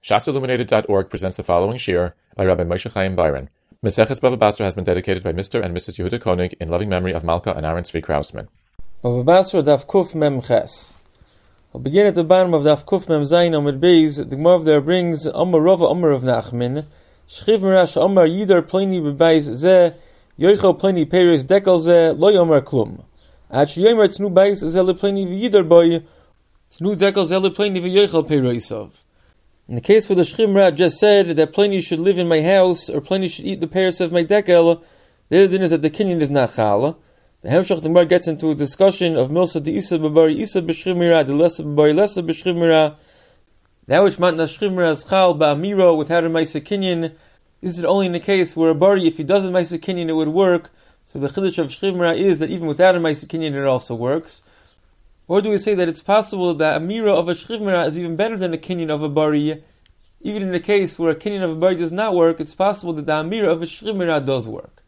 ShasIlluminated.org presents the following shir by Rabbi Moshe Chaim Byron. Maseches Bava Basra has been dedicated by Mr. and Mrs. Yehuda Koenig in loving memory of Malka and Aaron Tzvi Krausman. Bava Basra Daf Kuf Mem Ches. We'll begin at the bottom of Daf Kuf Mem Zayin Amud Beis. The Gemara there brings Amar Rava Amar of Nachman. Shchiv Mirash Amar Yidar Pliny Bebeis Zeh Yoichel Pliny Peris Dekel Zeh Lo Yomer Klum. At Yomer Tznu Beis Zeh Le Pliny V'Yidar Boy Tznu Dekel Zeh Le Pliny V'Yoichel Perisov. In the case where the Shchimra just said that Pliny should live in my house, or Pliny should eat the pears of my dekel, the other thing is that the kinyan is not chal. The Hemshach the Gemara gets into a discussion of Milsa de Isa Babari Isa b'Shchimra, de Lesa Babari Lesa b'Shchimra. That which matna Shchimra is chal ba'amiro without a Maisa kinyan. This is only in the case where a bari, if he doesn't Maisa kinyan, it would work. So the Chiddush of Shchimra is that even without a Maisa kinyan, it also works. Or do we say that it's possible that a mira of a shchivmira is even better than a kinyan of a bari? Even in the case where a kinyan of a bari does not work, it's possible that the amira of a shchivmira does work.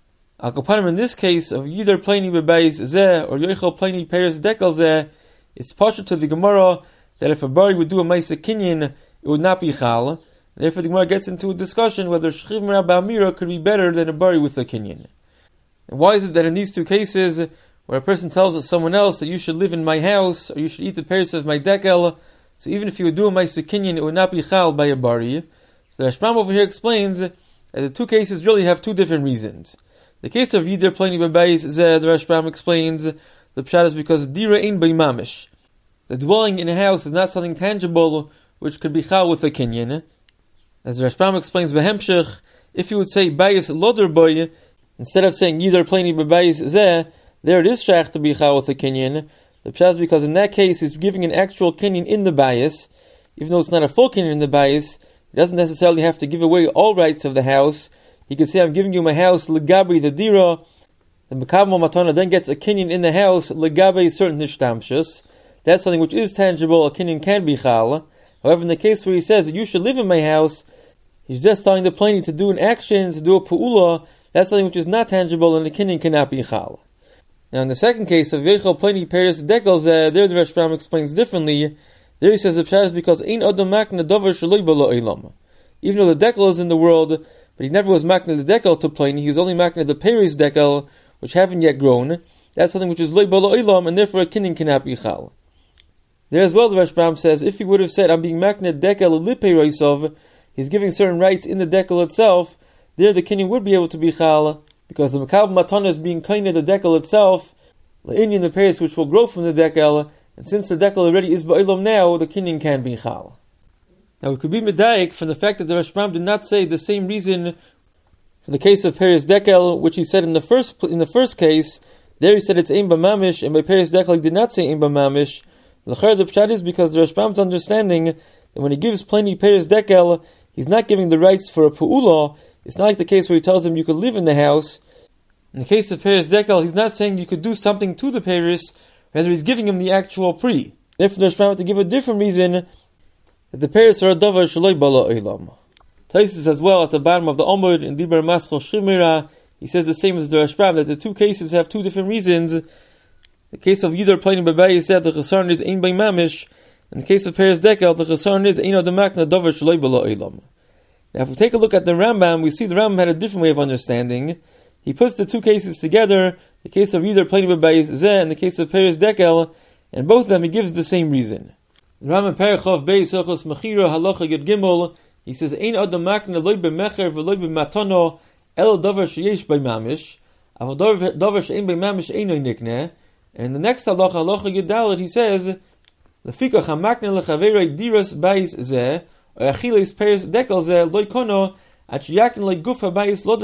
Al Kapanim, in this case of Yidar Pliny Bebeis Zeh or Yoichel Pliny Peris Dekel Zeh, it's partial to the Gemara that if a bari would do a Maisa kinyan, it would not be chal. Therefore the Gemara gets into a discussion whether shchivmira ba'amira could be better than a bari with a kinyan. And why is it that in these two cases, where a person tells someone else that you should live in my house, or you should eat the pears of my dekel, so even if you would do a Maisa kinyan, it would not be chal by a bari. So the Rashbam over here explains that the two cases really have two different reasons. The case of Yidar Pliny Bebeis Zeh, the Rashbam explains, the pshat is because dira ein by mamish. The dwelling in a house is not something tangible, which could be chal with a kinyan. As the Rashbam explains, behemshech, if you would say bayis loder boy, instead of saying Yidar Pliny Bebeis Zeh, there it is shaykh to be chal with a kinyan. The pshat is because in that case he's giving an actual kinyan in the bayis, even though it's not a full kinyan in the bayis. He doesn't necessarily have to give away all rights of the house. He could say, I'm giving you my house, legabri the dira. The mekabel matana then gets a kinyan in the house, legabri certain nishtamshus. That's something which is tangible, a kinyan can be chal. However, in the case where he says that you should live in my house, he's just telling the Pliny to do an action, to do a pu'ula. That's something which is not tangible, and the kinyan cannot be chal. Now, in the second case of Yoichel Pliny Peris Dekel, there the Rashbam explains differently. There he says the pshat is because ein adam makna davar sheloi b'lo olam. Even though the dekel is in the world, but he never was makna the dekel to Pliny, he was only makna the Peris Dekel, which haven't yet grown. That's something which is loi b'lo olam, and therefore a kinyan cannot be chal. There as well, the Rashbam says, if he would have said, I'm being makna dekel li perisov, he's giving certain rights in the dekel itself, there the kinyan would be able to be chal, because the mekabel matana is being kind of the dekel itself, in the pears which will grow from the dekel, and since the dekel already is ba'ilom now, the kinyan can be chal. Now it could be medayik from the fact that the Rashbam did not say the same reason for the case of pears dekel, which he said in the first case. There he said it's ein b'mamish, and by pears dekel he did not say ein b'mamish. The pshat is because the Rashbam's understanding that when he gives Pliny pears dekel, he's not giving the rights for a pu'ula. It's not like the case where he tells him you could live in the house. In the case of Peris Dekel, he's not saying you could do something to the Peris, rather he's giving him the actual pri. Therefore, the Rashbam had to give a different reason that the Peris are a davar shaloi bala olam. Taisus as well at the bottom of the Omud in Dibar Maschel Shchimira, he says the same as the Rashbam, that the two cases have two different reasons. The case of Yidar Pliny Bebeis said the chasarn is ein by mamish. In the case of Peris Dekel, the chasarn is ein adamakna davar shaloi bala olam. Now, if we take a look at the Rambam, we see the Rambam had a different way of understanding. He puts the two cases together, the case of Yidar Pliny Bebeis Zeh and the case of Peris Dekel, and both of them he gives the same reason. The Rambam Perichov Beis Ochos Mechira Halacha Yud Gimel, he says, Ein Adam Makna Loi B'Mecher V'Loi B'Matano El Davar Sheyesh By Mamish Aval Davar She'ein By Mamish Einoi Nikneh. And in the next halacha, Halacha Yud Dalet, he says, Lefikach HaMakna Lechaverei Diras Beis Zeh Achiles Peris Dekel Zeh Loi Kono. He says for both of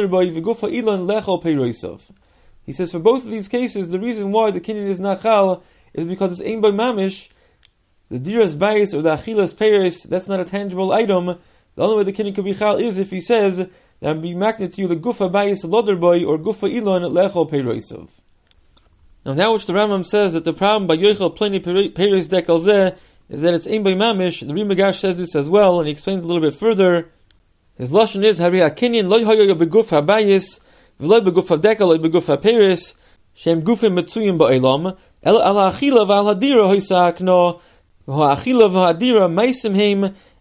these cases, the reason why the kinyan is not chal is because it's ein by mamish. The diras bayis or the achilas peris, that's not a tangible item. The only way the kinyan could be chal is if he says that I'm being magnet to you the gufa bayis loder boy or gufa ilon lechol perisov. Now which the Rambam says that the problem by Yoichel Pliny Peris Dekel Zeh is that it's ein by mamish. The Rimagash says this as well, and he explains a little bit further. His lashon is Hari Akinyan loy hoyo beguf habayis v'loy beguf hadekel loy beguf haperis shem gufim metzuyim ba'elam el ala achila v'al hadira hoysakno v'ha'achila v'hadira meisim heim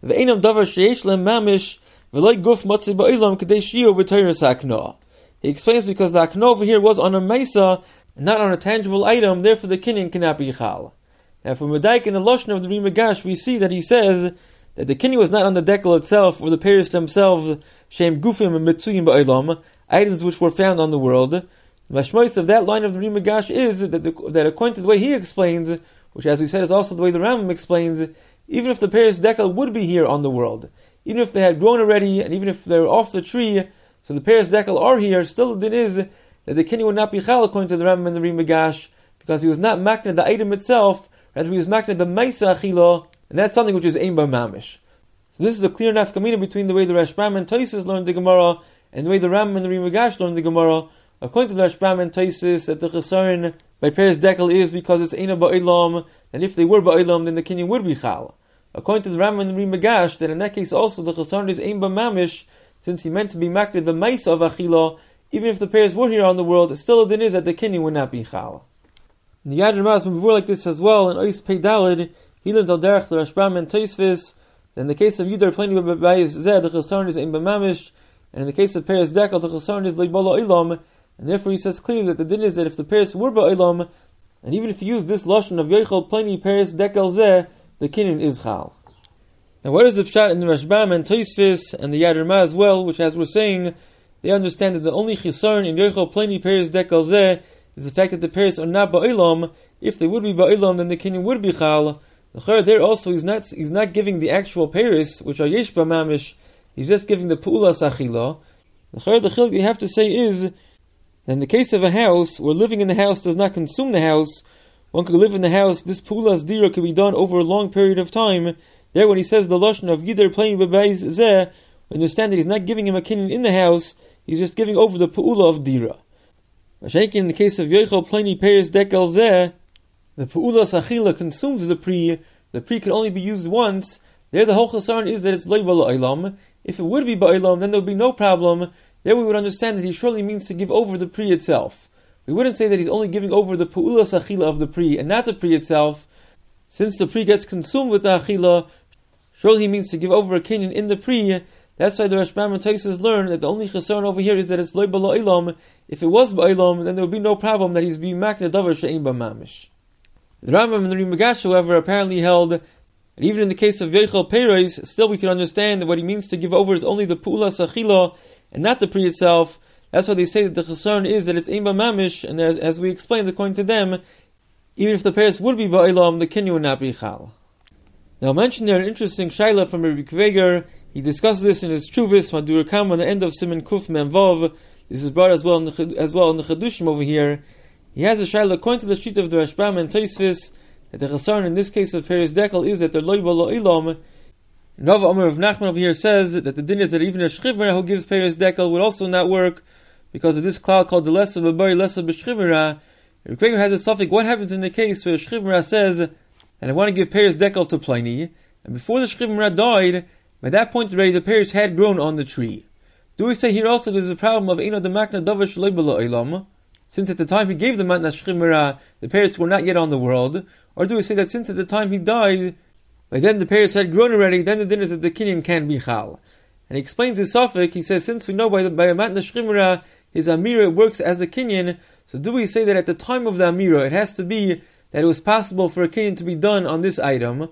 Ve'enam davar sheyesh lehem mamish v'loi guf matzi ba'ilam k'dei shiyu b'teiras ha'knoah. He explains because the aknoah over here was on a maisa and not on a tangible item, therefore the kinyan cannot be chal. Now from Medaik in the Lashon of the Ri Migash, we see that he says that the kinyan was not on the dekel itself or the peiros themselves, shem gufim and mitzuyim ba'ilam, items which were found on the world. The mashmois of that line of the Ri Migash is that according to the way he explains, which as we said is also the way the Rambam explains, even if the peiros dekel would be here on the world, even if they had grown already, and even if they were off the tree, so the peiros dekel are here, still the din is that the kinyan would not be chal according to the Rambam and the Ri Migash, because he was not makna the item itself, rather he was makna the maisa achila, and that's something which is ein bar mamish. So this is a clear nafkamina between the way the Rashbam and Tosfos learned the Gemara, and the way the Rambam and the Ri Migash learned the Gemara. According to the Rashbam and Tosfos, that the chesaron by peiros dekel is because it's eina ba'ilam, and if they were ba'ilam, then the kinyan would be chal. According to the Rambam and the Ri Migash, that in that case also the chesaron is ein bar mamish, since he meant to be makna the maisa of achila, even if the peiros were here on the world, still the din is that the kinyan would not be chal. The Yad Ramaz before like this as well, in Ois Pei Daled, he learned al derech the Rashbam and Tosfos. In the case of Yidar Pliny B'Bayis Zeh, the chesaron is ein b'mamish, and in the case of peiros dekel, the chesaron is leibala ilam, and therefore he says clearly that the din is that if the peiros were ba'ilam, and even if you use this lashon of Yochel Pliny peiros dekel Zeh, the kinyan is chal. Now what is the pshat in the Rashbam and Tosfos and the Yad Ramah as well, which as we're saying, they understand that the only chesaron in Yochel Pliny peiros dekel Zeh is the fact that the peiros are not ba'ilam. If they would be ba'ilam, then the kinyan would be chal. There also he's not giving the actual peiros, which are yesh b'mamish. He's just giving the pu'ulas achila. The chiluk you have to say is that in the case of a house, where living in the house does not consume the house, one could live in the house. This pu'ulas dira could be done over a long period of time. There, when he says the lashon of Yidar Pliny B'Bayis Zeh, we understand that he's not giving him a kinyan in the house. He's just giving over the pu'ula of dira. In the case of Yochel Pliny peiros dekel Zeh, the pu'ulas achila consumes the pri can only be used once. There the whole chesaron is that it's loy ba'olam. If it would be ba'olam, then there would be no problem. There we would understand that he surely means to give over the pri itself. We wouldn't say that he's only giving over the pu'ulas achila of the pri and not the pri itself. Since the pri gets consumed with the achila, surely he means to give over a kinyan in the pri. That's why the Rashbam and Tosfos learn that the only chesaron over here is that it's loy ba'olam. If it was ba'olam, then there would be no problem that he's being makna davar she'ein b'mamish. The Rambam and the Ri Migash, however, apparently held that even in the case of Yochel peiros, still we can understand that what he means to give over is only the pu'ulas achila and not the pri itself. That's why they say that the chesaron is that it's ein b'mamish, and as we explained, according to them, even if the peiros would be ba'ilam, the kinyan would not be chal. Now, I'll mention there an interesting shaila from Rabbi Kveger. He discusses this in his Chuvas Madur Kam on the end of Siman Kuf Mem Vav. This is brought as well in the Chedushim over here. He has a shaila according to the sheet of the Rashbam and Tosfos that the chesaron in this case of peiros dekel is that they're loy ba'olam. Rav Amar of Nachman over here says that the din is that even a shchivra who gives peiros dekel would also not work because of this cloud called the lesa b'bari lesa b'shchivra. The Kveger has a suffix. What happens in the case where a shchivra says that I want to give peiros dekel to Pliny, and before the shchivra died, by that point already the peiros had grown on the tree? Do we say here also there's a problem of eino demakna davar shloy ba'olam? Since at the time he gave the matna shchimera, the peiros were not yet on the world? Or do we say that since at the time he died, by then the peiros had grown already, then the din is that the kinyan can be chal? And he explains his suffix. He says, since we know by a matna shchimera, his amira works as a kinyan, so do we say that at the time of the amira, it has to be that it was possible for a kinyan to be done on this item?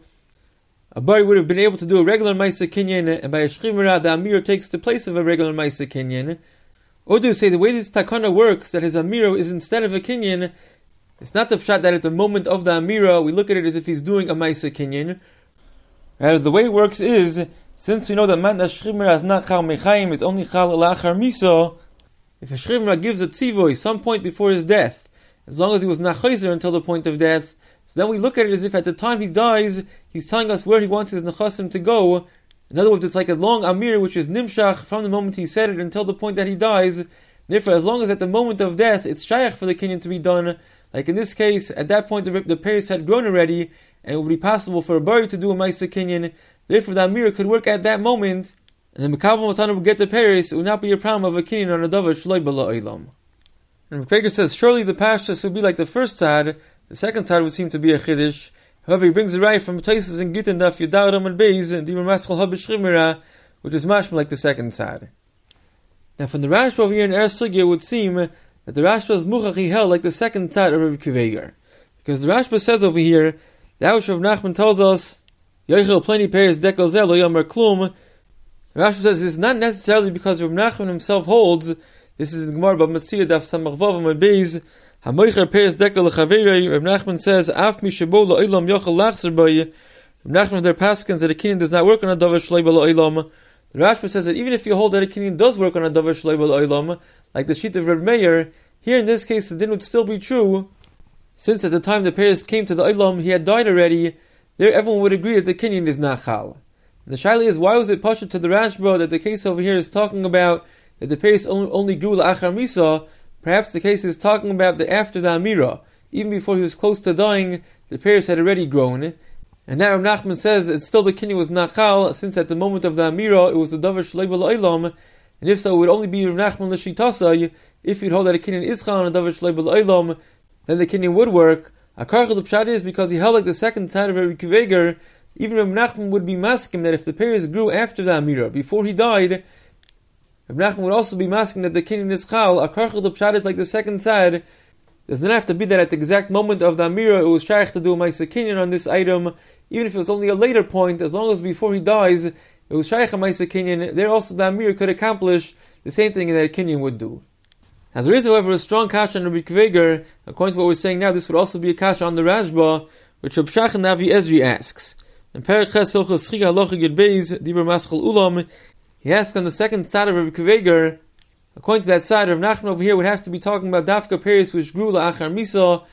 A bari would have been able to do a regular maisa kinyan, and by a shchimera, the amira takes the place of a regular maisa kinyan. Or do you say the way this takana works, that his amira is instead of a kinyan, it's not the pshat that at the moment of the amira, we look at it as if he's doing a maisa kinyan. Rather, the way it works is, since we know that matna shchimera is not chal mechaim, it's only chal lachar misa, if a shchimera gives a tzivoy some point before his death, as long as he was not chayzer until the point of death, so then we look at it as if at the time he dies, he's telling us where he wants his nechasim to go. In other words, it's like a long amir which is nimshach from the moment he said it until the point that he dies. Therefore, as long as at the moment of death it's shayach for the kinyan to be done, like in this case, at that point the peiros had grown already, and it would be possible for a bari to do a ma'aseh kinyan. Therefore, the amir could work at that moment, and the mekabel matana would get the peiros. It would not be a problem of a kinyan on a davar shloy ba'olam. And Kveger says, surely the pashtus would be like the first tzad. The second tzad would seem to be a chiddush. However, he brings the right from Taisus and Gittin Daf Yudar Amud Beis and Dibur Maschal Ha B'Shchimera, which is mashma like the second side. Now, from the Rashba over here in Er Sugya, it would seem that the Rashba's muchach he held like the second side of Rabbi Kiveger, because the Rashba says over here, the Aush of Nachman tells us, Yoichel Pliny Peres Dekel Zel Lo Yomer Klum. The Rashba says this is not necessarily because Rabbi Nachman himself holds. This is in the Gemara Bab Metzia Daf Samach Vav Amud Beis. Hamoicher Peres Dekel Lechaverei. Rabbi Nachman says, Af mi shebo lo'olam yochel lachzer b'y. Rabbi Nachman of their paskins that a kinyan does not work on a davar shloi lo'olam. The Rashba says that even if you hold that a kinyan does work on a davar shloi lo'olam, like the sheet of Reb Meir, here in this case the din would still be true, since at the time the Peres came to the olam he had died already. There everyone would agree that the kinyan is not chal. And the shaila is, why was it pasha to the Rashba that the case over here is talking about that the Peres only grew la'achar misa? Perhaps the case is talking about the after the Amira. Even before he was close to dying, the Peres had already grown. And now Rav Nachman says that still the kinyan was not chal, since at the moment of the Amira it was the davar shloi lo'olam, and if so it would only be Rav Nachman l'shitasai. If you'd hold that a kinyan is chal on a davar shloi lo'olam, then the kinyan would work. Akarchel the pshat is because he held like the second side of Rabbi Kiveger. Even Rav Nachman would be masking that if the Peres grew after the Amira, before he died, Rav Nachman would also be masking that the kinyan is chal. Akarchel the pshat is like the second side. Does not have to be that at the exact moment of the Amira it was shaykh to do a ma'aseh kinyan on this item. Even if it was only a later point, as long as before he dies it was shaykh a ma'aseh kinyan, there also the Amira could accomplish the same thing that a kinyan would do. Now there is, however, a strong kasha on Rabbi Kiveger. According to what we're saying now, this would also be a kasha on the Rashba, which Reb Shach and Navi Ezri asks. In Perek Ches Hilchos Schiga Halacha Gid Beis Dibur Maschal Ulam, he asks on the second side of Rabbi Kiveger. According to that side, Rav Nachman over here would have to be talking about Dafka Peres which grew la'achar misa.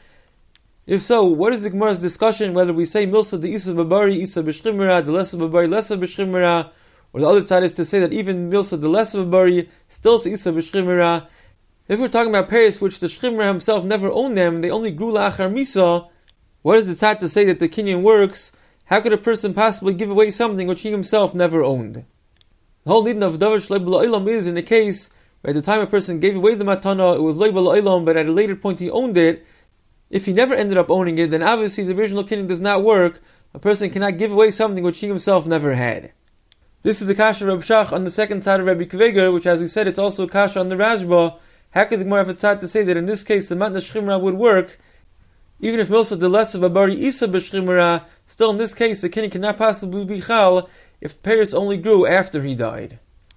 If so, what is the Gemara's discussion whether we say Milsa de Isa Babari, Isa B'Shchimera, de Lesa Babari, Lesa B'Shchimera, or the other side is to say that even Milsa de Lesa Babari still is Isa B'Shchimera. If we're talking about Peres which the Shchimera himself never owned them, they only grew la'achar misa, what is the tzad to say that the kinyan works? How could a person possibly give away something which he himself never owned? The whole need of davar shloi lo'olam is in a case where at the time a person gave away the matana, it was loy lo'olam, but at a later point he owned it. If he never ended up owning it, then obviously the original kinyan does not work. A person cannot give away something which he himself never had. This is the kasha Reb Shach on the second side of Rabbi Kiveger, which as we said, it's also a kasha on the Rashba. How could the Gemara have a tzad to say that in this case the matna shchimra would work? Even if milsa de lesa babari isa b'shchimra, still in this case the kinyan cannot possibly be chal if the Peres only grew after he died.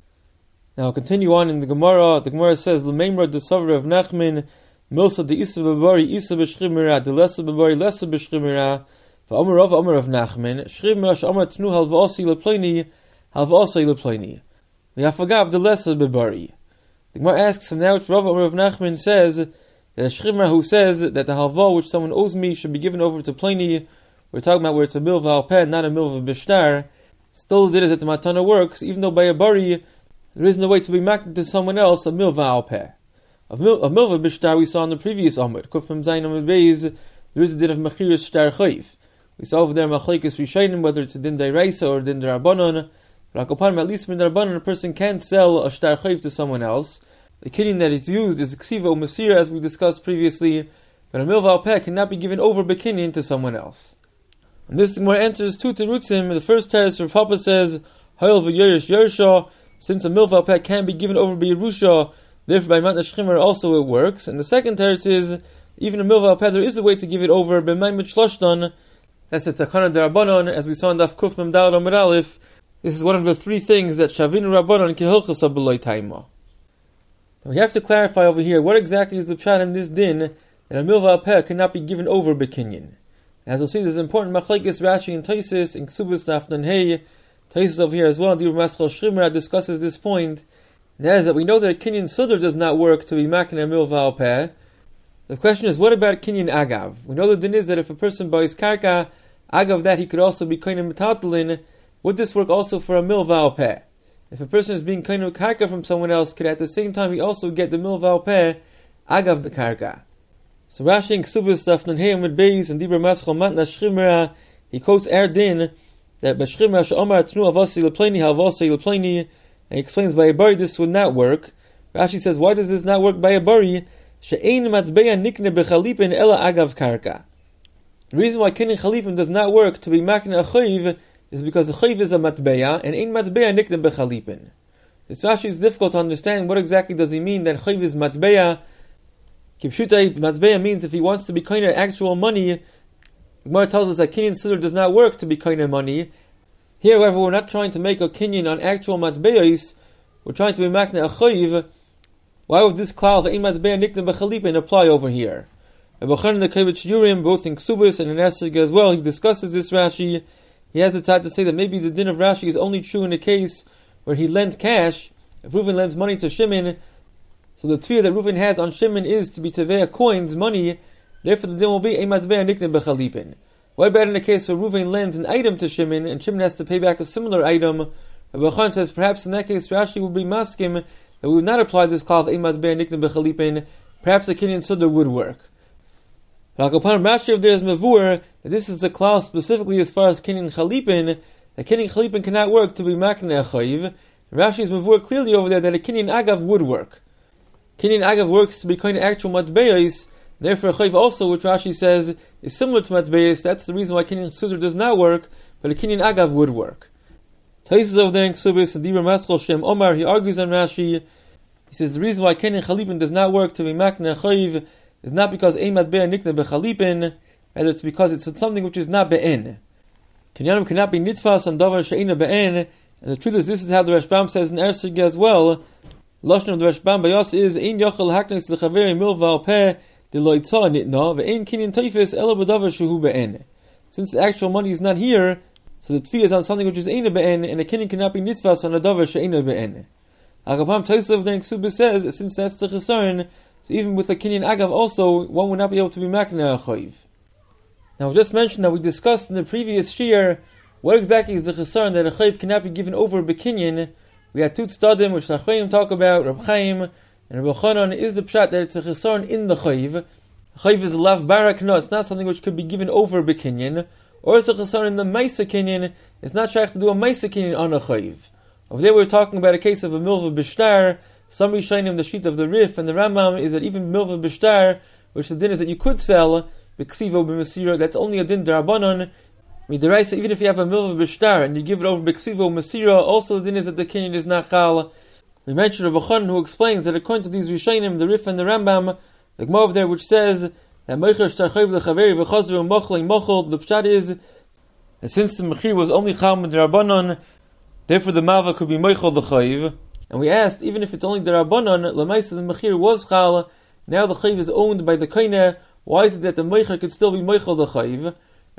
Now I'll continue on in the Gemara. The Gemara says, L'meimra de savra of Nachman, milsa de isa babari isa b'shchimra, de lesa babari lesa b'shchimra, v'amar of Nachman, shchimra sh'amar tnu halva'asi lepleini, halva'asi lepleini. V'yafagav de lesa babari. The Gemara asks him now which Rav Amar of Nachman says that a shchimra who says that the halva which someone owes me should be given over to Pliny. We're talking about where it's a milva al peh, not a milva b'shtar. Still the din is that the matana works, even though by a bari there is no way to be makna to someone else a milva al peh. A milva b'shtar we saw in the previous Amud, Kuf Mem Zayin Amud Beis, there is a din of mechiras shtar chayif. We saw over there machlekes rishayim whether it's a din deraisa or a din derabanan. But at least in derabanan a person can't sell a shtar chayif to someone else. The kinyan that is used is ksiva or masira as we discussed previously, but a milva al peh cannot be given over bekinyan to someone else. And this Gemara answers two terutzim. The first teretz Rav Papa says, Hayol v'yerish yersha, since a milva al peh can be given over by Yerusha, therefore by matna shchimra also it works. And the second teretz is, even a milva al peh there is a way to give it over b'maimet shloshtan. That's a takana derabanan, as we saw in Daf Kuf Mem Daled Amud Aleph. This is one of the three things that shavinu rabbanon kehilchos b'loy taima. We have to clarify over here what exactly is the pshat in this din that a milva al peh cannot be given over bekinyan. As we'll see, there's important machlekes Rashi and Taisus in Ksubas Daf Nun Hey. Taisus over here as well, Dibur Maschal Shchimra discusses this point. And that is that we know that a kinyan sudar does not work to be making a milva al peh. The question is, what about kinyan agav? We know the din is that if a person buys karka, agav that he could also be kinyan metatalin. Would this work also for a milva al peh? If a person is being kinyan karka from someone else, could at the same time he also get the milva al peh agav the karka? So Rashi in Ksubas Daf Nun Hey Amud Beis and Dibur Maschal Matna Shchimra, he quotes din that B'Shchimra she'omar tnu havasi lepleini havasi lepleini, and he explains by a bari this would not work. Rashi says, why does this not work by a bari? She'ein matbeya nikne b'chalipin ela agav karka. The reason why kinyan chalipin does not work to be makna a chayiv is because the chayiv is a matbeya, and ein matbeya nikdem bechalipin. This Rashi is difficult to understand. What exactly does he mean that chayiv is matbeya? Kipshutai, matbeya means if he wants to be kind of actual money. Gemara tells us that kinyan siddur does not work to be kind of money. Here, however, we're not trying to make a kinyan on actual matbeyas. We're trying to be makna a chayiv. Why would this klal of ein matbeya nikdem bechalipin apply over here? Rabbi Chanan the Kavich Yurim, both in Ksubis and in Esrog as well, he discusses this Rashi. He has the time to say that maybe the din of Rashi is only true in a case where he lent cash. If Reuven lends money to Shimon, so the tefillah that Reuven has on Shimon is to be teveya coins, money. Therefore, the din will be ein matbeya nikdem bechalipin. What about in a case where Reuven lends an item to Shimon and Shimon has to pay back a similar item? Rabbi Chanan says perhaps in that case Rashi would be maskim that we would not apply this klal of ein matbeya nikdem bechalipin. Perhaps a kinyan siddur would work. But upon Rashi of there is mavur that this is a klal specifically as far as kinyan chalipin. That kinyan chalipin cannot work to be makna a chayiv. Rashi is mavur clearly over there that a kinyan agav would work. Kinyan agav works to be kind of actual matbeyas. Therefore, a chayiv also, which Rashi says is similar to matbeyas. That's the reason why kinyan siddur does not work, but a kinyan agav would work. Taisus over there in Ksubis, the Dibra Maschal Shem Omar, he argues on Rashi. He says the reason why kinyan chalipin does not work to be makna a chayiv is not because ein matbeya nikdem bechalipin, rather it's because it's something which is not be'en. Kinyanim cannot be nitfas on davar she'ena be'en, and the truth is this is how the Rashbam says in Ersig as well. Lashon of the Rashbam bayos is ein yochel haknes lechaveri milva al peh de lo yitzah nitna ve'ein kinyan teifis elo b'davar shehu be'en. Since the actual money is not here, so the tefillah is on something which is ena be'en, and a kinyan cannot be nitfas on a davar she'ena be'en. Agapam Taisov then Ksubis says since that's the chesaron, so even with a kinyan agav also, one would not be able to be makna a chayiv. Now we just mentioned that we discussed in the previous shiur what exactly is the chesaron that a chayiv cannot be given over bekinyan. We had two tzadim which Chachamim talk about, Reb Chaim and Reb Chanan is the pshat that it's a chesaron in the chayiv. A chayiv is a lav barak no, it's not something which could be given over bekinyan, or it's a chesaron in the maisa kinyan. It's not shaykh to do a maisa kinyan on a chayiv. Over there we're talking about a case of a milva b'shtar. Some Rishonim, the sheet of the Rif and the Rambam is that even milva b'shtar, which the din is that you could sell b'ksivo b'masira, that's only a din d'Rabbanan. Midaraisa, even if you have a milva b'shtar and you give it over b'ksivo masira, also the din is that the kinyan is not chal. We mentioned Rabbi Chanan who explains that according to these Rishonim, the Rif and the Rambam, the Gemara over there which says that Meicher shtar chayiv l'chaveri v'chazru mochel mochel, the pshat is that since the mechir was only chal d'Rabbanan, therefore the malva could be mochel the chayiv. And we asked, even if it's only the Rabbanan, Lamaisa the Mechir was Chal, now the Chayiv is owned by the Kaineh, why is it that the Meicher could still be Meichel the Chayiv?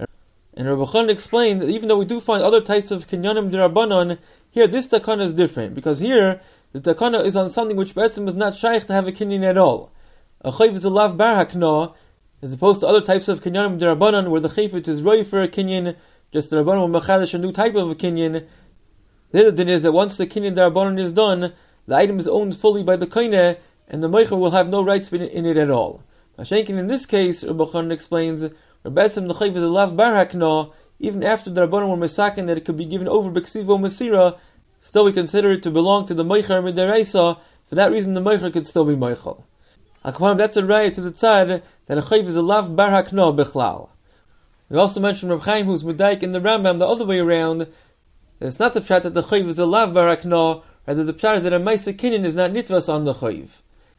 And Rabbi Chanan explained that even though we do find other types of Kinyanim the Rabbanan, here this Takana is different, because here the Takana is on something which Be'etzim is not shaykh to have a Kinyan at all. A Chayiv is a Lav Bar HaKna, as opposed to other types of Kinyanim the Rabbanan, where the Chayfet is Roi for a Kinyan, just the Rabbanan will Machadish a new type of a Kinyan. The other thing is that once the kinyan d'Rabbanan is done, the item is owned fully by the kaineh, and the meicher will have no rights in it at all. Mashenkin in this case, Rabbi Chanan explains, Rebbesim the chayiv is a lav bar hakna, even after the Rabbanan were mesaken that it could be given over b'ksivo masira, still we consider it to belong to the meicher midaraisa. For that reason, the meicher could still be meichel. Akvam, that's a raya to the tzad that a chayiv is a lav bar hakna bichlal. We also mentioned Reb Chaim, who's medaik in the Rambam the other way around. It's not the pshat that the chayiv is a lav barakna, rather the pshat is that a maisa kinyan is not nitvas on the chayiv.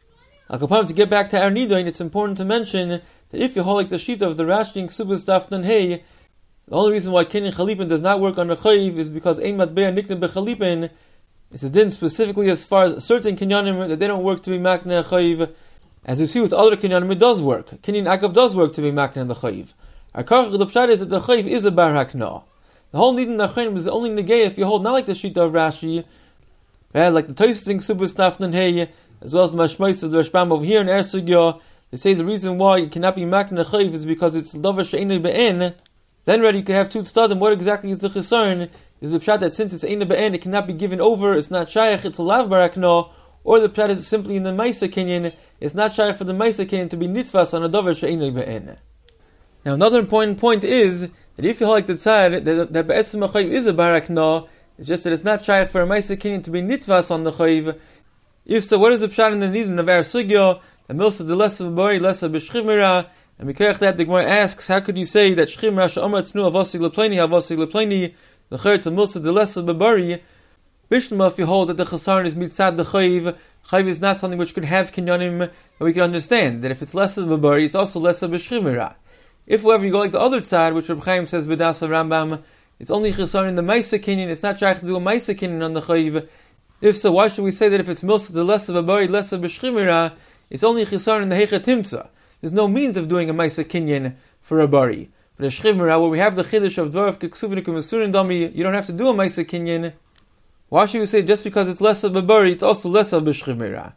To get back to our nidain, it's important to mention that if you hold like the sheet of the Rashi in Ksubas Daf Nun Hey, the only reason why kinyan chalipin does not work on the chayiv is because ein matbeya nikdem bechalipin. It's a din specifically as far as certain kinyanim that they don't work to be makna chayiv. As you see with other kinyanim, it does work. Kinyan agav does work to be makna in the chayiv. Our karach the pshat is that the chayiv is a bar hakna. The whole need in the Achronim is only negay if you hold not like the Shita of Rashi, like the Tosfos in Ksubas Daf Nun Hey, as well as the Mashmos of the Rashbam over here in Ersugya. They say the reason why it cannot be makna chayiv is because it's davar she'ena be'en. Then ready you can have two tzadim. What exactly is the chesaron? Is the pshat that since it's eina be'en, it cannot be given over, it's not shaykh, it's a lav barakna, or the pshat is simply in the maisa kinyan, it's not shaykh for the maisa kinyan to be nitzvas on a davar she'ena be'en. Now another important point is that if you hold like the tzad that be'etzim chayiv is a barakna, it's just that it's not shaykh for a maisa kinyan to be nitzvas on the chayiv. If so, what is the pshat in the nidin of our sugya? The milsa the less of bari, less of b'shchimira, And because that, the Gemara asks, how could you say that Shchim Rasha Amar Tznu Avasi Lepleni, the Cheretz Amilsa the Lessa Babari, Bishlema, if you hold that the Chasaron is Mitzad the Chayiv, Chayiv is not something which could have Kinyanim, that we can understand, that if it's Lessa Babari, it's also Lessa B'Shchimera. If, however, you go like the other side, which Reb Chaim says B'Dasa Rambam, it's only Chasaron in the Maisa Kinyan, it's not shaykh to do a Maisa Kinyan on the Chayiv. If so, why should we say that if it's Milsa the Lessa Babari, Lessa B'Shchimera, it's only Chasaron in the Heicha Timtza? There's no means of doing a Maisa Kinyan for a Bari. But a Shchimera, where we have the Chiddush of Dvarav Keksuvin Kumasurin Dami, you don't have to do a Maisa Kinyan. Why should we say just because it's less of a Bari, it's also less of a B'Shchimera?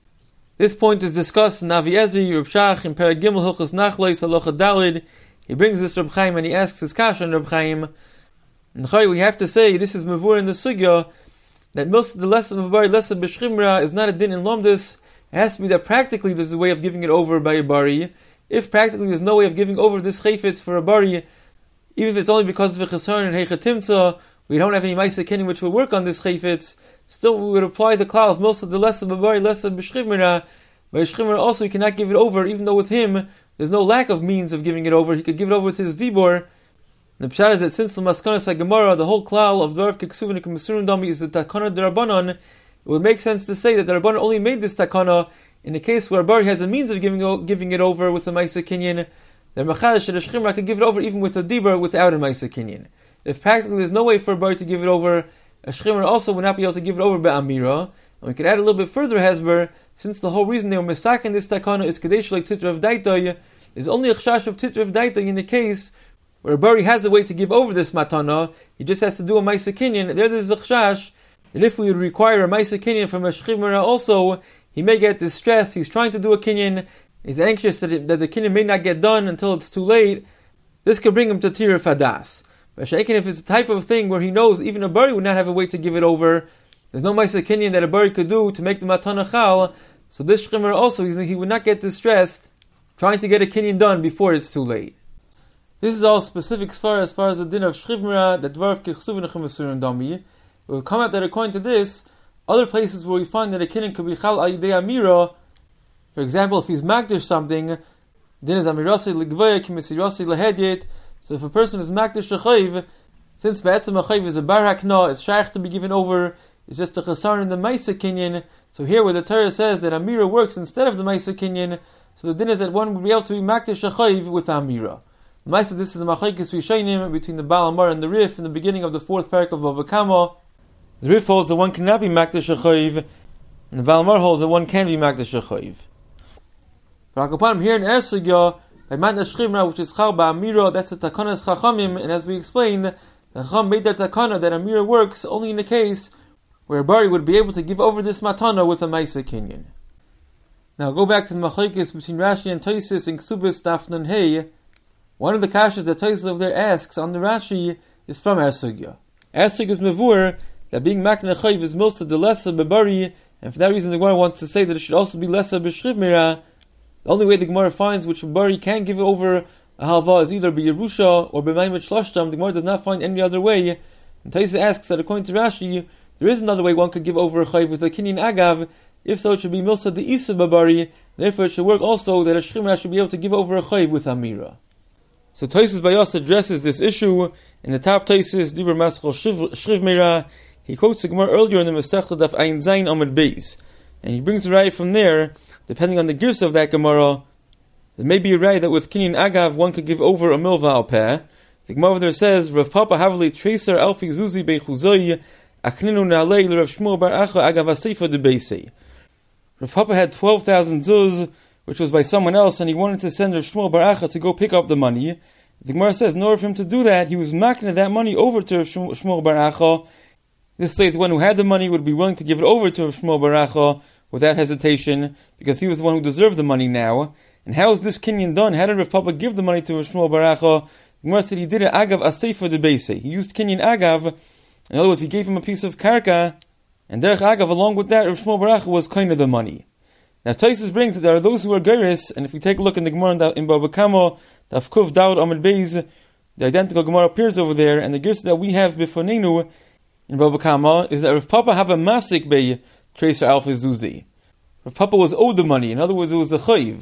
This point is discussed in Navi Ezri, Reb Shach, in Perek Gimel Hilchos Nachleis, Halacha Dalid. He brings this Reb Chaim and he asks his kasha on Reb Chaim. And we have to say, this is Mavur in the Sugya, that most of the less of a Bari, less of B'Shchimera is not a din in Lomdus. It has to be that practically there's a way of giving it over by a Bari. If practically there's no way of giving over this Chayfetz for a Bari, even if it's only because of a Chesaron and Heicha Timtza, we don't have any Maisa Kinyan which will work on this Chayfetz, still we would apply the klal of most of the less of a Bari, less of B'Shchimera. By Shchimera also he cannot give it over, even though with him there's no lack of means of giving it over. He could give it over with his Dibor. The pshat is that since the Maskanas HaGemara, the whole klal of Dvarav Keksuvin Kumasurin Dami is the Takana D'Rabbanan, it would make sense to say that the Rabbanan only made this Takana in a case where a Bari has a means of giving it over with a Maisa Kinyan. The Mechadash and a Shchimera could give it over even with a Dibor without a Maisa Kinyan. If practically there's no way for a Bari to give it over, a Shchimera also would not be able to give it over by Amira. And we could add a little bit further Hezber, since the whole reason they were mistaken this Takana is Kadesh like Titra of Daitay, is only a Chash of Titra of Daitay in the case where a Bari has a way to give over this Matana, he just has to do a Maisa Kinyan. There's a Chash that if we would require a Maisa Kinyan from a Shchimera also, he may get distressed, he's trying to do a Kinyan, he's anxious that the Kinyan may not get done until it's too late. This could bring him to Tir Fadas. But if it's the type of thing where he knows even a Bari would not have a way to give it over, there's no Maisa Kinyan that a Bari could do to make the Matana Chal, so this Shchimera also, he would not get distressed trying to get a Kinyan done before it's too late. This is all specific as far as the din of Shchimera, that Dvarav Keksuvin Kumasurin Dami. It will come out that according to this, other places where we find that a Kinyan could be Chal Ayidei Amira, for example, if he's Magdish something, din is Amirasi Ligvaya, Kimisirasi Lehedyet. So if a person is Magdish a Chayiv, since Ba'etzem a Chayiv is a Bar Hakna, it's shaykh to be given over, it's just a Chasar in the Maisa Kinyan. So here where the Torah says that Amira works instead of the Maisa Kinyan, so the din is that one would be able to be Magdish a Chayiv with Amira. The Maisa, this is a Machlekes Rishonim between the Baal Amar and the Rif in the beginning of the 4th parak of Bava Kama. The Rif holds that one cannot be Magdish a Chayiv, and the Baal Amar holds that one can be Magdish a Chayiv. But here in Ersugya, by Matna Shchimra, which is Chal Ba'amira, that's the Takanas Chachamim, and as we explained, the Chacham made that Takana that Amira works only in the case where a Bari would be able to give over this Matana with a Maisa Kinyan. Now go back to the Machlekes between Rashi and Tosfos in Ksubis Daf Nun Hey. One of the kashas that Tosfos over there asks on the Rashi is from Ersugya. Ersugya's Mavur, that being Makna Chayiv is most of the lesser Bebari, and for that reason the Gemara wants to say that it should also be lesser B'Shchimera. The only way the Gemara finds which Bari can give over a halva is either B'Yerusha or B'Maimet Shloshtam. The Gemara does not find any other way. And Tosfos asks that according to Rashi, there is another way one could give over a Chayiv with a Kinyan Agav. If so, it should be Milsa de Isa Babari. Therefore, it should work also that a Shchimera should be able to give over a Chayiv with Amira. So Tosfos Bayos addresses this issue in the top Tosfos Dibur Maschal Shrivmera. He quotes the Gemara earlier in the Masechta Daf Ayin Zayin Amud Beis, and he brings the raya from there. Depending on the girsa of that Gemara, there may be a raya that with Kinyan Agav one could give over a milva al peh. The Gemara there says, Rav Papa Havli Tracer Alfi Zuzi Beichuzoi Achninu Nalei Rav Shmuel Bar Acha Agav Aseifa de Beisei. Rav Papa had 12,000 zuz, which was by someone else, and he wanted to send Rav Shmuel Bar Acha to go pick up the money. The Gemara says, in order for him to do that, he was makna that money over to Rav Shmuel Bar Acha. This way, the one who had the money would be willing to give it over to Rav Shmuel Bar Acha without hesitation, because he was the one who deserved the money now. And how is this Kinyan done? How did Rav Papa give the money to Rav Shmuel Bar Acha? The Gemara said he did it Agav Aseifa de Beisei. He used Kinyan Agav. In other words, he gave him a piece of karka, and Derech Agav, along with that, Rav Shmuel Bar Acha was kind of the money. Now Tosfos brings that there are those who are Geiris, and if we take a look in the Gemara in Bava Kama, Daf Kuf Daud Amud Beis, the identical Gemara appears over there, and the Gersa that we have Bifonenu in Bava Kama is that Rav Papa have a masik bei Tracer Alfa Zuzi. Rav Papa was owed the money. In other words, it was a chayiv.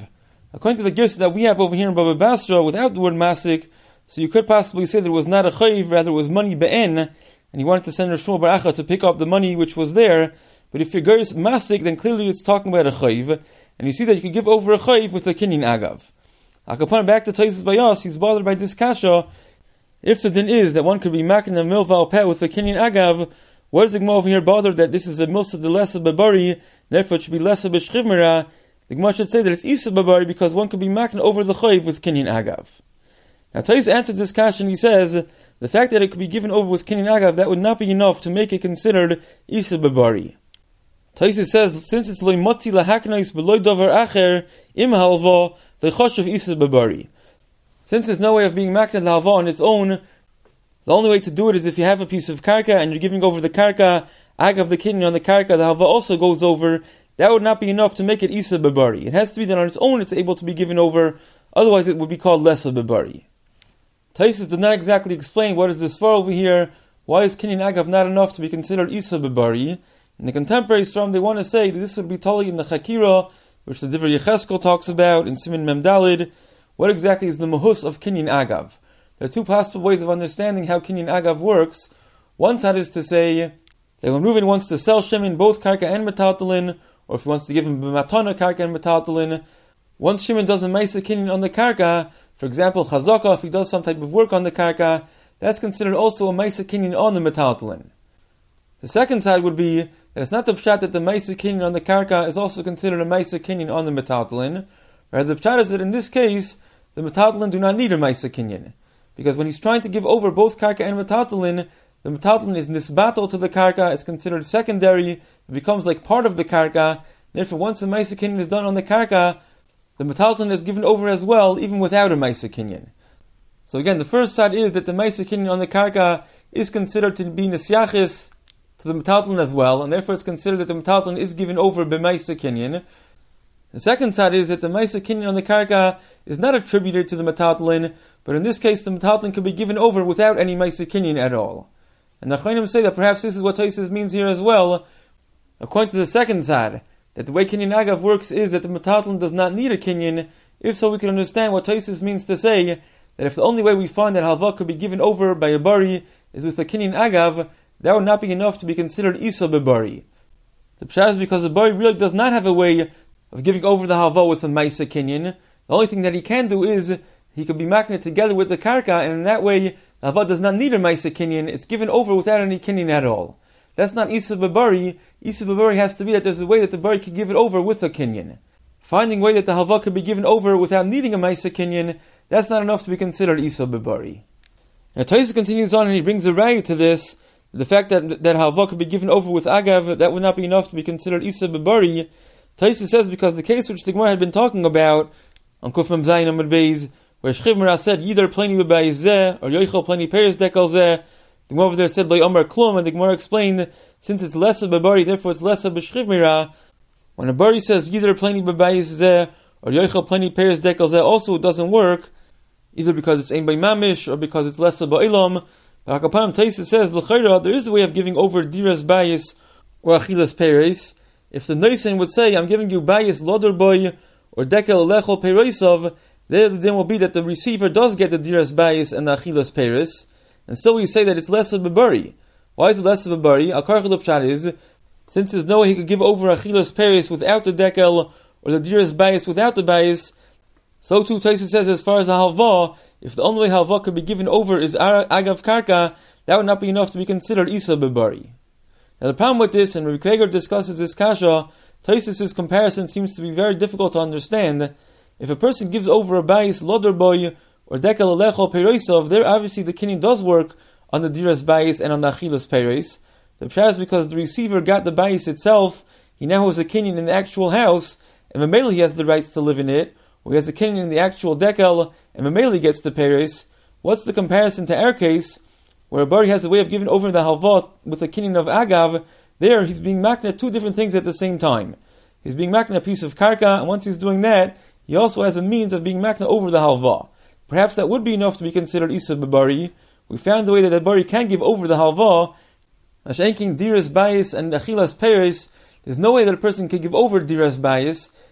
According to the girsa that we have over here in Baba Basra, without the word masik, so you could possibly say that it was not a chayiv, rather it was money be'en, and he wanted to send Rosh Shmuel bar Acha to pick up the money which was there. But if your girsa masik, then clearly it's talking about a chayiv, and you see that you could give over a chayiv with a kinyan agav. Akapan back to Taisus Bayas, he's bothered by this kasha. If the din is that one could be making a milva pet with a kinyan agav, what is the Gemara over here bothered that this is a milsa de lesa bebari, therefore it should be lesa b'shchivmera? The Gemara should say that it's isa bebari because one could be making over the chayiv with kinyan agav. Now Taisus answers this kasha and he says, the fact that it could be given over with kinyan agav, that would not be enough to make it considered isa bebari. Taisus says, since it's loy motzi lahaknais beloy dover acher im halva lechoshev isa bebari. Since there's no way of being makna the halva on its own, the only way to do it is if you have a piece of karka and you're giving over the karka, agav the kinyan on the karka, the halva also goes over. That would not be enough to make it isa bebari. It has to be that on its own it's able to be given over, otherwise it would be called lesa bebari. Taisus did not exactly explain what is this for over here. Why is kinyan agav not enough to be considered isa bebari? In the contemporary Stram, they want to say that this would be totally in the Chakira, which the Divrei Yecheskel talks about in Siman Mem Dalid. What exactly is the mahus of kinyan agav? There are two possible ways of understanding how kinyan agav works. One side is to say that when Reuven wants to sell Shimon both karka and metaltalin, or if he wants to give him matana karka and metaltalin, once Shimon does a ma'isa kinyan on the karka, for example chazaka, if he does some type of work on the karka, that's considered also a ma'isa kinyan on the metaltalin. The second side would be that it's not the pshat that the ma'isa kinyan on the karka is also considered a ma'isa kinyan on the metaltalin. Rather, the pshat is that in this case, the metaltalin do not need a ma'isa kinyan. Because when he's trying to give over both karka and metaltalin, the metaltalin is nisbatal to the karka, it's considered secondary, it becomes like part of the karka. Therefore, once a ma'isa kinyan is done on the karka, the metaltalin is given over as well, even without a ma'isa kinyan. So again, the first side is that the ma'isa kinyan on the karka is considered to be nisyachis to the metaltalin as well, and therefore it's considered that the metaltalin is given over b'ma'isa kinyan. The second side is that the ma'isa kinyan on the karka is not attributed to the metaltalin, but in this case the metaltalin can be given over without any ma'isa kinyan at all. And the Chayim say that perhaps this is what Taisus means here as well, according to the second side, that the way kinyan agav works is that the metaltalin does not need a kinyan. If so, we can understand what Taisus means to say that if the only way we find that halva could be given over by a bari is with a kinyan agav, that would not be enough to be considered isa bebari. The pshat is because the bari really does not have a way of giving over the halva with a ma'isa kinyan. The only thing that he can do is he could be maknet together with the karka, and in that way the halva does not need a ma'isa kinyan. It's given over without any kinyan at all. That's not isa bebari. Isa bebari has to be that there's a way that the bari could give it over with a kinyan. Finding a way that the halva could be given over without needing a ma'isa kinyan, that's not enough to be considered isa bebari. Now Taisus continues on and he brings a raya to this. The fact that halva could be given over with agav, that would not be enough to be considered isa bebari. Taisus says because the case which the Gemara had been talking about on Kuf Mem Zayin Amud Beis, where Shchivmera said either pleni b'bayis zeh or yoichel pleni peres dekel zeh, the Gemara over there said loy amar klum, and the Gemara explained since it's lesa bebari, therefore it's lesa b'shchivmera. When a bari says either pleni b'bayis zeh or yoichel pleni peres dekel zeh, also it doesn't work, either because it's ein by mamish or because it's lesa ba'ilam. But Hakapanim Taisus says, l'chayra, there is a way of giving over diras bayis or achilas peres. If the Neisen would say, I'm giving you bayis loder boy or dekel lechol peresov, there the din will be that the receiver does get the diras bayis and the achilas peres, and still we say that it's less of bebari. Why is it less of bebari? Al karchel pshat is, since there's no way he could give over achilas peres without the dekel or the diras bayis without the bayis, so too Taisus says as far as a halva, if the only way halva could be given over is agav karka, that would not be enough to be considered isa bebari. Now the problem with this, and Rabbi Kreger discusses this kasha, Taisus' comparison seems to be very difficult to understand. If a person gives over a bayis loder boy or dekel alechol peresov, there obviously the kinyan does work on the diras bayis and on the achilas peres. The pshat is because the receiver got the bayis itself, he now has a kinyan in the actual house, and Mamela he has the rights to live in it, or he has a kinyan in the actual dekel, and Mamela gets the peres. What's the comparison to our case, where a bari has a way of giving over the halva with a kinyan of agav? There he's being makna two different things at the same time. He's being makna a piece of karka, and once he's doing that, he also has a means of being makna over the halva. Perhaps that would be enough to be considered isa bebari. We found the way that the bari can give over the halva. Mashenking diras bayis and achilas peres, there's no way that a person can give over diras bayis.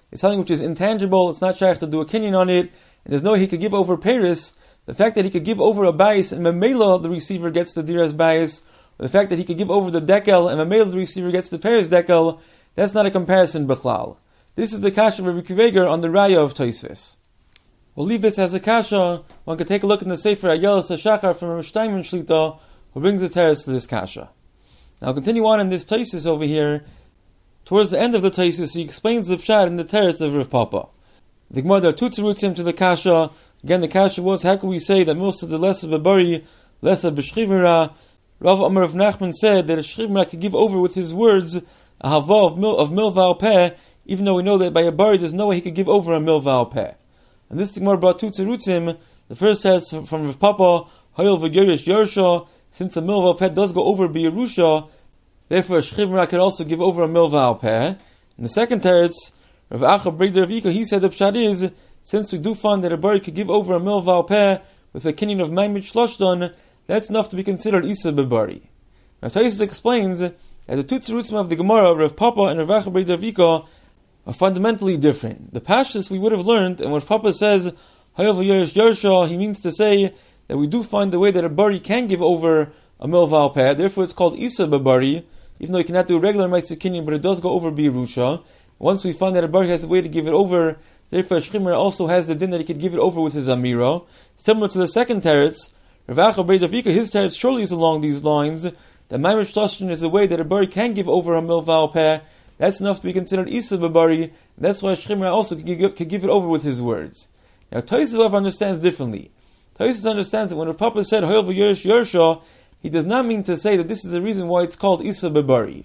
is something which is intangible, it's not shaykh to do a kinyan on it, and there's no way he could give over Paris. The fact that he could give over a bias and Mamela, the receiver, gets the Diras bias, or the fact that he could give over the Dekel and Mamela, the receiver, gets the Paris Dekel, that's not a comparison Bechlal. This is the kasha of Rabbi Kiveger on the Raya of Tosfos. We'll leave this as a kasha. One can take a look in the Sefer Ayelas HaShachar from Rav Steinman Shlita, who brings the teretz to this kasha. Now I'll continue on in this Tosfos over here. Towards the end of the Tosfos, he explains the pshat in the teretz of Rav Papa. The Gemara, there are two terutzim to the kasha. Again, the kasha was, how can we say that most of the Lesa Bebari, Lesa B'Shchivira, Rav Amar of Nachman said that a Shchivira could give over with his words a hava of milva peh, even though we know that by a bari there's no way he could give over a milva peh. And this Gemara brought two terutzim. The first has from Rav Papa, Hayil v'Yerish Yersha, since a milva peh does go over b'Yerusha, therefore a Shchivira could also give over a milva peh. And the second teretz, Rav Acha Breder of Ika, he said the pshat is, since we do find that a bari could give over a milva peh with a kinyan of Maimid Shloshton, that's enough to be considered Isa Bebari. Now Tosfos explains that the two terutzim of the Gemara, Rav Papa and Rav Acha Breder of Ika, are fundamentally different. The pashtus we would have learned, and when Papa says Hayil v'Yerish Yersha, he means to say that we do find the way that a bari can give over a milva peh, therefore it's called Isa Bebari, even though you cannot do a regular Ma'aser Kinyan, but it does go over b'Yerusha. Once we find that a bari has a way to give it over, therefore Shchimra also has the din that he could give it over with his Amira. Similar to the second teretz, Rav Acha Breder of Ika, his teretz surely is along these lines, that Maimid Shloshton is the way that a bari can give over a milva peh. That's enough to be considered Isa Bebari, and that's why Shchimra also could give it over with his words. Now Tosfos, however, understands differently. Tosfos understands that when Rav Papa said Hayil v'Yerish Yersha, he does not mean to say that this is the reason why it's called Isa Bebari.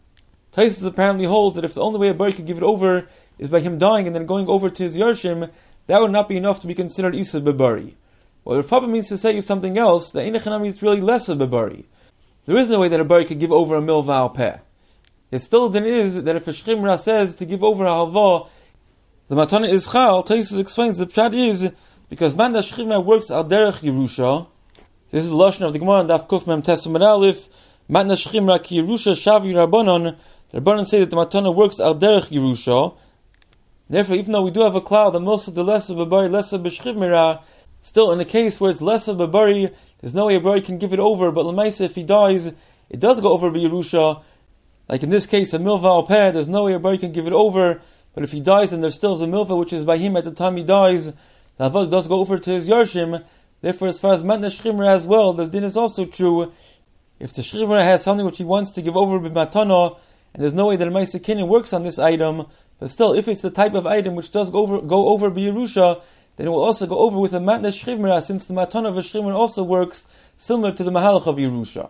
Tosfos apparently holds that if the only way a bari could give it over is by him dying and then going over to his Yarshim, that would not be enough to be considered Isa Bebari. What Rav Papa means to say is something else, that Einechanami is really less of Bebari. There is no way that a bari could give over a milva peh. It still then is that if a Shchimra says to give over a halva, the matana is chal. Tosfos explains the pshat is because man that Shchimra works al derech Yerusha. This is the lashon of the Gemara and Daf Kuf Mem Tes Amud Aleph. Man that Shchimra ki Yerusha shavi Rabbanon. The Rabbanon say that the matana works al derech Yerusha. Therefore, even though we do have a cloud that most of the less of Bebari, less of B'Shchivra, still in a case where it's less of Bebari, there's no way a bari can give it over. But l'maisa, if he dies, it does go over b'Yerusha. Like in this case, a milva peh, there's no way a bari can give it over, but if he dies and there still is a milva which is by him at the time he dies, the avad does go over to his yarshim. Therefore, as far as matna shchimra as well, the din is also true. If the shchimra has something which he wants to give over b'matana, and there's no way that a ma'aser kinyan works on this item, but still, if it's the type of item which does go over b'Yerusha, then it will also go over with a matna shchimra, since the matana of a shchimra also works similar to the mahalach of Yerusha.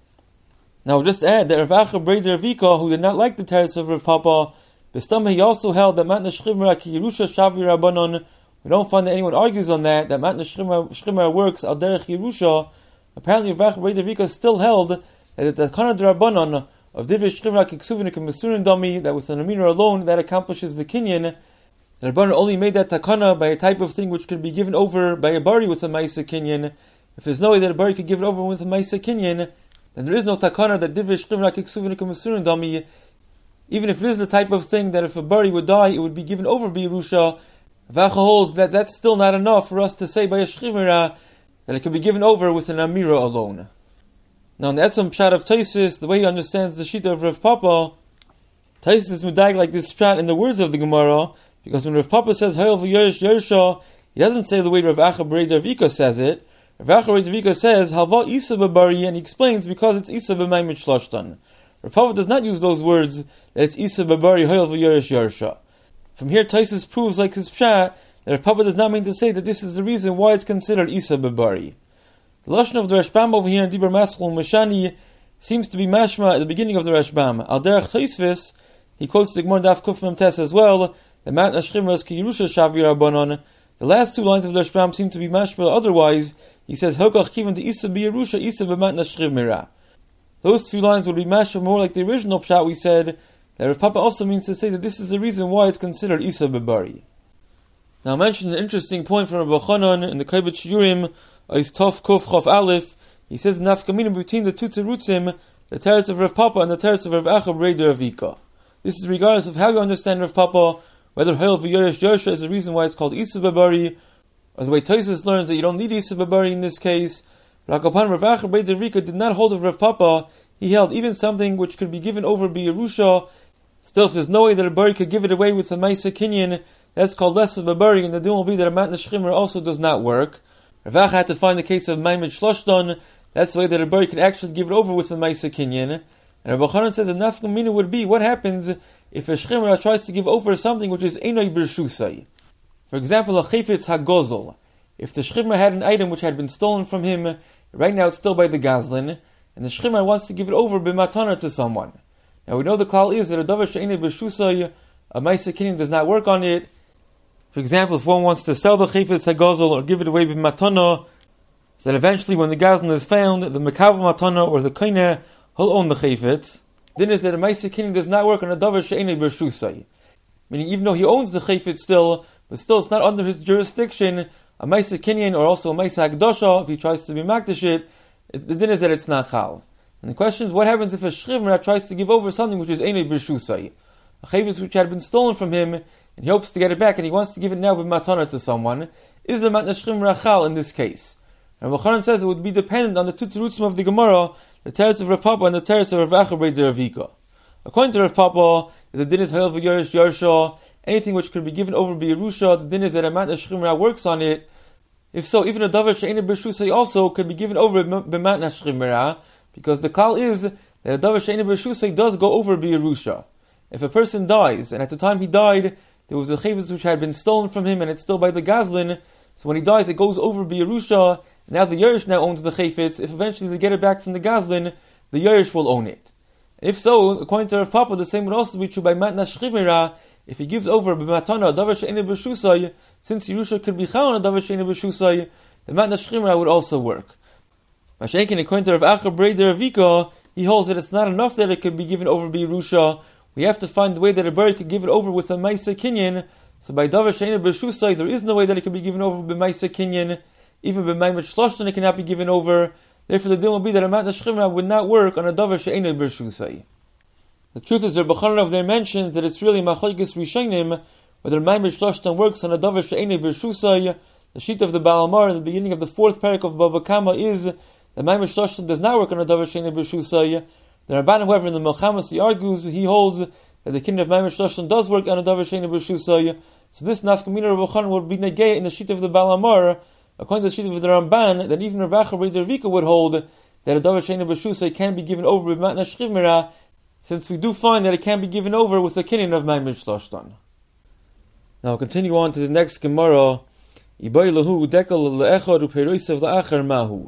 Now we'll just add that Rav Acha Breder of Ika, who did not like the teretz of Rav Papa, B'stam he also held that matna shchimra ki Yerusha shavi Rabbanon. We don't find that anyone argues on that matna shchimra works al derech Yerusha. Apparently Rav Acha Breder of Ika still held that the takana d'Rabbanon of divrei shchimra ki ksuvin ki mesurin dami, that with an amina alone that accomplishes the kinyan. The Rabbanon only made that takana by a type of thing which could be given over by a bari with a ma'aser kinyan. If there's no way that a bari could give it over with a ma'aser kinyan, then there is no takana that divrei shchimra ki ksuvin ki mesurin dami. Even if it is the type of thing that if a bari would die, it would be given over b'Yerusha. Vacha holds that that's still not enough for us to say by a shchimra that it can be given over with an amira alone. Now in the Etzem Pshat of Tosfos, the way he understands the shita of Rav Papa, Tosfos is medag like this Pshat in the words of the Gemara, because when Rav Papa says Hayil v'Yerish Yersha, he doesn't say the way Rav Acha Breder of Ika says it. Rav Acha Breder of Ika says Halva Isa Bebari, and he explains because it's Isa B'Maimid Shloshtan. Rav Papa does not use those words that it's Isa Bebari Hayil v'Yerish Yersha. From here, Tosfos proves, like his Pshat, that Rav Papa does not mean to say that this is the reason why it's considered Isa Bebari. The lashon of the Rashbam over here in Dibur Maschul Meshani seems to be mashma at the beginning of the Rashbam. Al derech Tosfos, he quotes the Gemara Daf Kuf Mem Tes as well. The matna shchimra is ki Yerusha shavi Rabbanon. The last two lines of the Rashbam seem to be mashma otherwise. He says Hokach kivan to Isa b'Yerusha, Isa b'matna shchimra. Those few lines would be mashma more like the original pshat we said. That Rav Papa also means to say that this is the reason why it's considered Isa Bebari. Now I mentioned an interesting point from Rabbi Chanan in the Kaibet Shiurim, Ois Tov Kuf Chof Aleph. He says nafkamina between the two terutzim, the teretz of Rav Papa and the teretz of Rav Acha Breder of Ika. This is regardless of how you understand Rav Papa, whether Hayel v'Yeresh Yersha is the reason why it's called Isa Babari, or the way Tosfos learns that you don't need Isa Babari in this case. Rav Acha Bar Rika did not hold of Rav Papa. He held even something which could be given over by Yerusha. Still, if there's no way that a bari could give it away with a Maisa Kinyan, that's called less of a bari, and the din will be that a Matna Shchimra also does not work. Rav Acha had to find the case of Maimed Shloshton. That's the way that a bari could actually give it over with a Maisa Kinyan. And Rabbi Chanan says a nafka mina would be, what happens if a Shchimra tries to give over something which is Einoi Birshusai? For example, a Chayfetz HaGozol. If the Shchimra had an item which had been stolen from him, right now it's still by the Gazlin, and the Shchimra wants to give it over b'matana to someone. Now we know the klal is that a davar she'enei b'shusay, a Maisa Kinyan does not work on it. For example, if one wants to sell the Chayfetz HaGozol or give it away b'matana, so that eventually when the Gazlin is found, the Mekabel Matana or the Kaineh, he'll own the Chayfetz. Then is that a Maisa Kinyan does not work on a davar she'enei b'shusay. Meaning even though he owns the Chayfetz still, but still it's not under his jurisdiction, a Maisa Kinyan or also a Maisa Hakdosha, if he tries to be makdash it, the din is that it's not chal. And the question is, what happens if a Shchimra tries to give over something which is Einei B'Shusai? A Chayfetz which had been stolen from him, and he hopes to get it back, and he wants to give it now b'matana to someone. Is the Matna Shchimra chal in this case? And Rabbi Chanan says it would be dependent on the two terutzim of the Gemara, the teretz of Rav Papa and the teretz of Rav Acha Bar Ravika. According to Rav Papa, the din is Hayel v'Yeresh Yersha, anything which could be given over by Yerusha, the din is that a Matna Shchimra works on it. If so, even a davar she'enei b'shusay also could be given over b'matna shchimra, because the klal is that a davar she'enei b'shusay does go over by Yerusha. If a person dies, and at the time he died, there was a chayvus which had been stolen from him, and it's still by the Gazlin, so when he dies, it goes over by Yerusha. Now the Yerush now owns the chayfetz. If eventually they get it back from the Gazlin, the Yerush will own it. If so, according to Rav Papa, the same would also be true by matna shchimra. If he gives over b'matana davar she'enei b'shusay, since Yerusha could be chal on a davar she'enei b'shusay, the matna shchimra would also work. Mashenkin, according to Rav Acha Bar Ravika, he holds that it's not enough that it could be given over by Yerusha. We have to find the way that a bari could give it over with a Maisa Kinyan. So by davar she'enei b'shusay, there is no way that it could be given over by Maisa Kinyan. Even by Maimed Shloshton, it cannot be given over. Therefore, the deal will be that a matna shchimra would not work on a davar she'enei b'shusay. The truth is, Rabbi Chanan over there mentions that it's really machlokes rishonim whether Maimed Shloshton works on a davar she'enei b'shusay. The sheet of the Baal Mar in the beginning of the 4th parak of Baba Kama is that Maimed Shloshton does not work on a davar she'enei b'shusay. The Rabban, however, in the Melchamas, he argues, he holds that the kingdom of Maimed Shloshton does work on a davar she'enei b'shusay. So this nafkamina Rabbi Chanan would be negay in the sheet of the Baal Mar, according to the sheet of the Ramban, that even Rav Acha Bar Ravika would hold that a davar she'enei b'shusay can be given over with matna shchimra, since we do find that it can be given over with the kinyan of Maimed Shloshton. Now we'll continue on to the next Gemara. Ibai lahu dekel le'echad u'peiroisav la'achar mahu.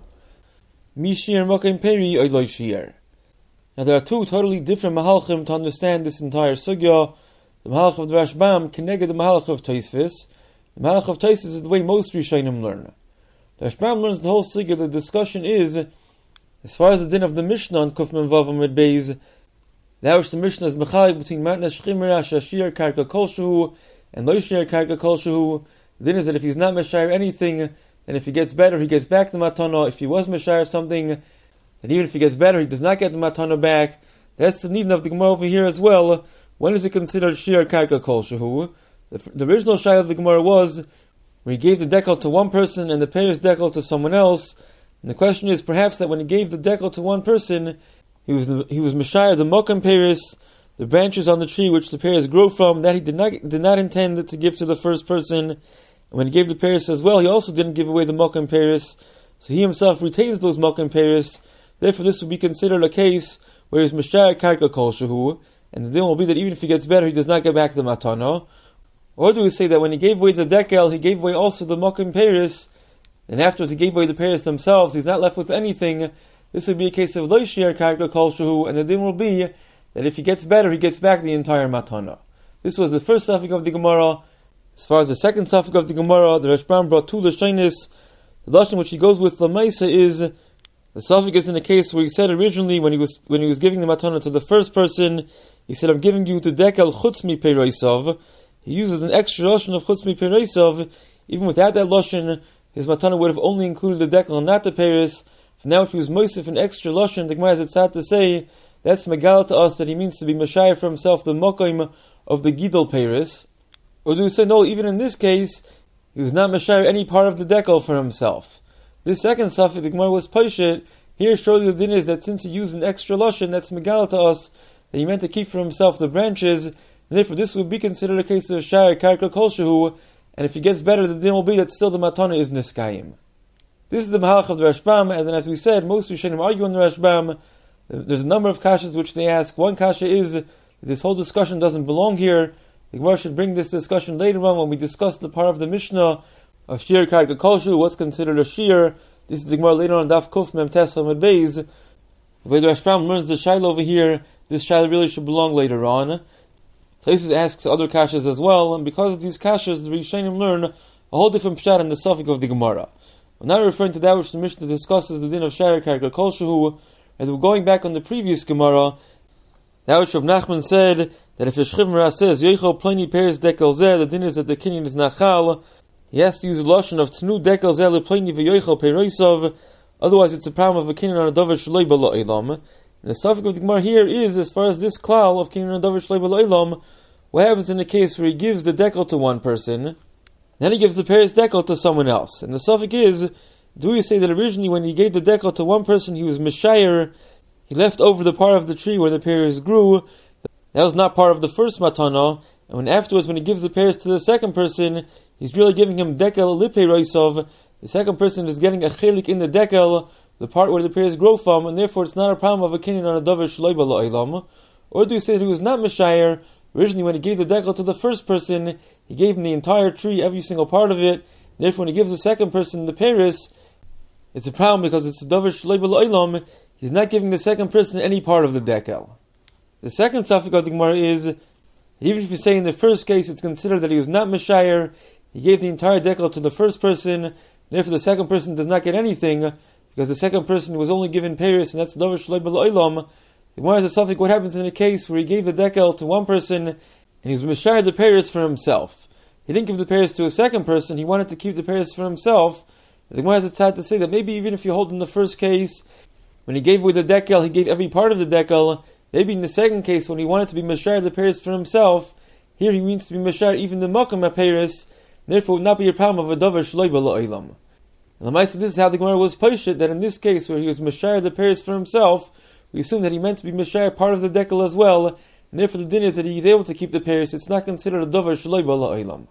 Mi shir mokem peri oy loy shir. Now there are two totally different mahalchim to understand this entire sugya. The mahalch of the Rashbam connected the mahalch of Tosfos. The mahalch of Tosfos is the way most Rishonim learn. The Rashbam learns the whole sugya. The discussion is, as far as the din of the Mishnah on Kuf Mem Vav Amud Beis, that which the Mishnah is mechalik between matna shchimra shashir karka kolshu and loishir karka kolshu. The din is that if he's not meshayir anything, then if he gets better, he gets back the matana. If he was meshayir something, then even if he gets better, he does not get the matana back. That's the need of the Gemara over here as well. When is it considered shir karka kolshu? The original shayla of the Gemara was where he gave the decal to one person and the peiros decal to someone else. And the question is perhaps that when he gave the decal to one person, he was meshayir the mokem peiros, the branches on the tree which the peiros grow from, that he did not intend to give to the first person. And when he gave the peiros as well, he also didn't give away the mokem peiros, so he himself retains those mokem peiros. Therefore, this would be considered a case where he's meshayir karka kolshu, and the din will be that even if he gets better, he does not get back the matana. Or do we say that when he gave away the dekel, he gave away also the mokem peiros, and afterwards he gave away the peiros themselves, he's not left with anything? This would be a case of lo shir karka kolshu, and the din will be that if he gets better, he gets back the entire matana. This was the first suffix of the Gemara. As far as the second suffix of the Gemara, the Rashbam brought two lashonis. The lashon which he goes with lamaisa is the suffix is in a case where he said originally when he was giving the matana to the first person, he said, "I'm giving you to dekel chutz mi peirosav." He uses an extra lashon of chutz mi peirosav. Even without that lashon, his matana would have only included the dekel and not the peiros. Now, if he was moisef an extra lashon, the Gemara is sad to say that's megal to us that he means to be meshayir for himself the mokim of the gidol peiros. Or do we say, no, even in this case, he was not Mashayr any part of the decal for himself? This second suffix, the Gemara was Paishit. Here, surely the din is that since he used an extra lashon, that's Megala to us, that he meant to keep for himself the branches, and therefore this would be considered a case of Shayr Karka Kolshahu, and if he gets better, the din will be that still the matana is Niskayim. This is the Mahalach of the Rashbam, and then as we said, most Rishonim argue on the Rashbam. There's a number of kashas which they ask. One kasha is that this whole discussion doesn't belong here. The Gemara should bring this discussion later on when we discuss the part of the Mishnah of Shir Karka Kolshu, what's considered a Shir. This is the Gemara later on Daf Kuf Mem Tes Amud Beis. The way the Rashbam learns the Shaila over here, this Shaila really should belong later on. Taisus asks other kashas as well, and because of these kashas, the Rishonim learn a whole different pshat in the suffix of the Gemara. We're not referring to that which the Mishnah discusses the din of Shir Karka Kolshu, and we're going back on the previous Gemara. That which Rav Nachman said that if a Shchivmara says Yoichel Pliny Peres Dekel Zer, the din is that the kinyan is nachal. He has to use the lashon of Tnu Dekel Zer LePliny VeYoichel Peroisov. Otherwise, it's a problem of a kinyan on a davar shloi b'lo elam. And the suffix of the Gemara here is, as far as this klal of kinyan on a davar shloi b'lo elam, what happens in the case where he gives the dekel to one person, then he gives the Peres Dekel to someone else. And the suffix is, do we say that originally when he gave the dekel to one person, he was Meshayr, he left over the part of the tree where the pears grew, that was not part of the first matana, and when afterwards, when he gives the pears to the second person, he's really giving him dekel lipe roisov, the second person is getting a chelik in the dekel, the part where the pears grow from, and therefore it's not a problem of a kinyan on a davar shloi b'lo elam. Or do we say that he was not Meshayr, originally when he gave the dekel to the first person, he gave him the entire tree, every single part of it, therefore when he gives the second person the pears, it's a problem because it's a davar shloi b'lo elam. He's not giving the second person any part of the dekel. The second suffix of the Gemara is, even if you say in the first case it's considered that he was not Meshayr, he gave the entire dekel to the first person, therefore the second person does not get anything, because the second person was only given Paris, and that's davar shloi b'lo elam. The Gemara has a suffix, what happens in a case where he gave the dekel to one person, and he's Meshayr the Paris for himself. He didn't give the Paris to a second person, he wanted to keep the Paris for himself. The Gemara has a tzad to say that maybe even if you hold in the first case, when he gave away the dekel, he gave every part of the dekel. Maybe in the second case, when he wanted to be Meshayr the Paris for himself, here he means to be Meshayr even the Makam Paris, therefore it would not be a problem of a davar shloi b'lo elam. And this is how the Gemara was paishit, that in this case, where he was Meshayr the Paris for himself, we assume that he meant to be Meshayr part of the dekel as well, and therefore the din is that he is able to keep the Paris. It's not considered a davar shloi b'lo elam.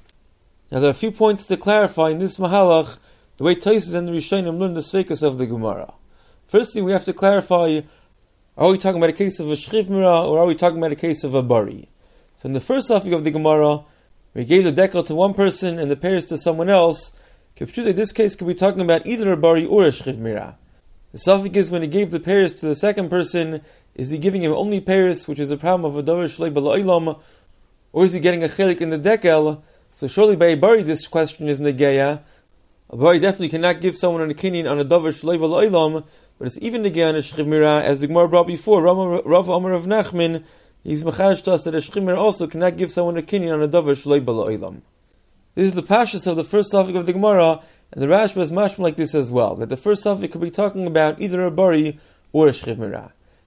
Now there are a few points to clarify in this mahalach, the way Taisus and the Rishonim learn the sveikus of the Gemara. Firstly, we have to clarify, are we talking about a case of a Shchivmara, or are we talking about a case of a Bari? So in the first suffix of the Gemara, we gave the dekel to one person and the Paris to someone else. This case could be talking about either a Bari or a Shchivmara. The suffix is when he gave the Paris to the second person, is he giving him only Paris, which is a problem of a davar shloi b'lo elam, or is he getting a chelik in the dekel? So surely by a Bari this question is negeya. A Bari definitely cannot give someone an kinyan on a davar shloi b'lo elam, but it's even negeya on a Shchivmara, as the Gemara brought before. Rav Amar of Nachman, he's mechash to us that a Shchivmara also cannot give someone a kinyan on a davar shloi b'lo elam. This is the pashas of the first suffix of the Gemara, and the Rashba is mashma like this as well, that the first suffix could be talking about either a Bari or a Shchivmara.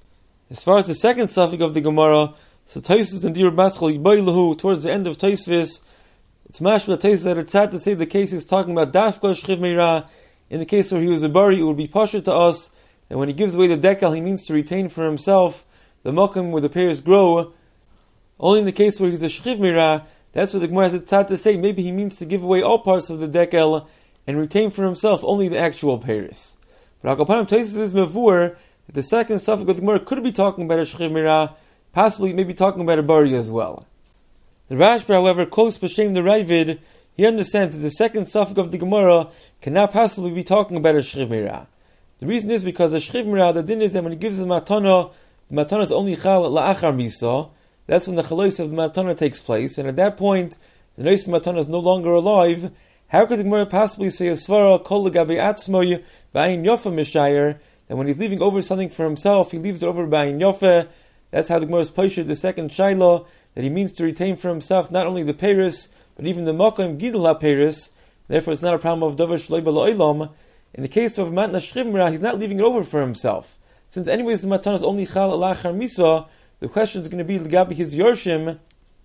As far as the second suffix of the Gemara, so Taisus and Dir Maschal Yibaylahu, towards the end of Taisvis, it's mashma Taisus that it's sad to say the case is talking about Dafka Shchivmara. In the case where he was a Bari, it would be pasha to us, and when he gives away the dekel, he means to retain for himself the makom where the pears grow. Only in the case where he's a Shchivmara, that's what the Gemara has a tzad to say, maybe he means to give away all parts of the dekel, and retain for himself only the actual pears. But Akapanim Taisus is mavur, that the second suffix of the Gemara could be talking about a Shchivmara, possibly maybe talking about a Bari as well. The Rashba, however, quotes B'Shem the Ravid. He understands that the second suffix of the Gemara cannot possibly be talking about a Shchivmara. The reason is because a Shchivmara, the din is that when he gives the matana is only chal la'achar misa. That's when the chalos of the matana takes place, and at that point, the neis matana is no longer alive. How could the Gemara possibly say a svara kol legabe atzmoy ba'ayin yofa mishayir, that when he's leaving over something for himself, he leaves it over ba'ayin yofa? That's how the Gemara is paishah the second shaila, that he means to retain for himself not only the peris, but even the makom gidul ha-peris. Therefore, it's not a problem of davar shloi b'lo elam. In the case of matna shchivmara, he's not leaving it over for himself. Since anyways the matana is only chal la'achar misa, the question is going to be legabi his yorshim.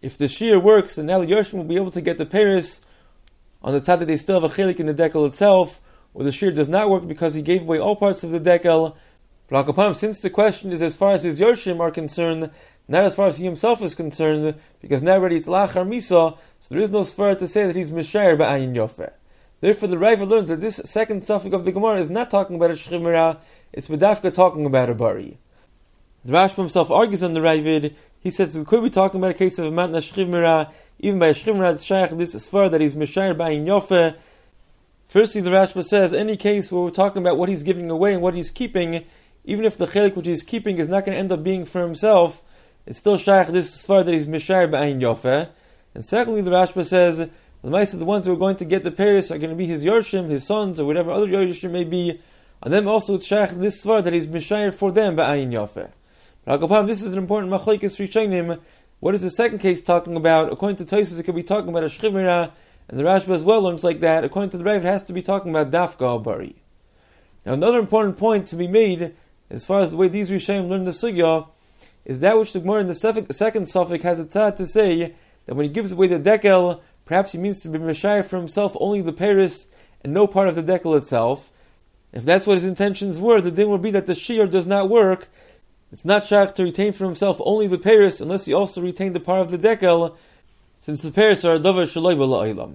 if the shear works, then now the Yarshim will be able to get the Paris on the side that they still have a chelik in the dekel itself, or the shear does not work because he gave away all parts of the dekel. But Akapam, since the question is as far as his Yarshim are concerned, not as far as he himself is concerned, because now already it's Lachar Misa, so there is no svara to say that he's Mishayer Ba'ayin Yofeh. Therefore, the Raiva learns that this second suffix of the Gemara is not talking about a Shchimera, it's Medafka talking about a Bari. The Rashba himself argues on the Ravid. He says we could be talking about a case of a Matna Shchimera, even by a Shchimera it's Shaykh, this svara that he's Mishayer Ba'ayin Yofeh. Firstly, the Rashba says, any case where we're talking about what he's giving away and what he's keeping, even if the chelik which he's keeping is not going to end up being for himself, it's still shaykh this svara that he's mishayer b'ayin yofeh. And secondly, the Rashba says the ones who are going to get the Paris are going to be his Yarshim, his sons, or whatever other Yarshim may be. On them also it's shaykh this svara that he's mishayer for them b'ayin yofeh. But Agapam, this is an important machlokes rishonim. What is the second case talking about? According to Tosfos, it could be talking about a shchimera, and the Rashba as well learns like that. According to the Rav, it has to be talking about dafka al bari. Now, another important point to be made, as far as the way these Rishonim learn the sugya, is that which the Gemara in the second suffix has a tzad to say, that when he gives away the dekel, perhaps he means to be Meshayr for himself only the Paris, and no part of the dekel itself. If that's what his intentions were, the din would be that the shear does not work. It's not shach to retain for himself only the Paris, unless he also retained the part of the dekel, since the Paris are a davar shaloi b'la'olam.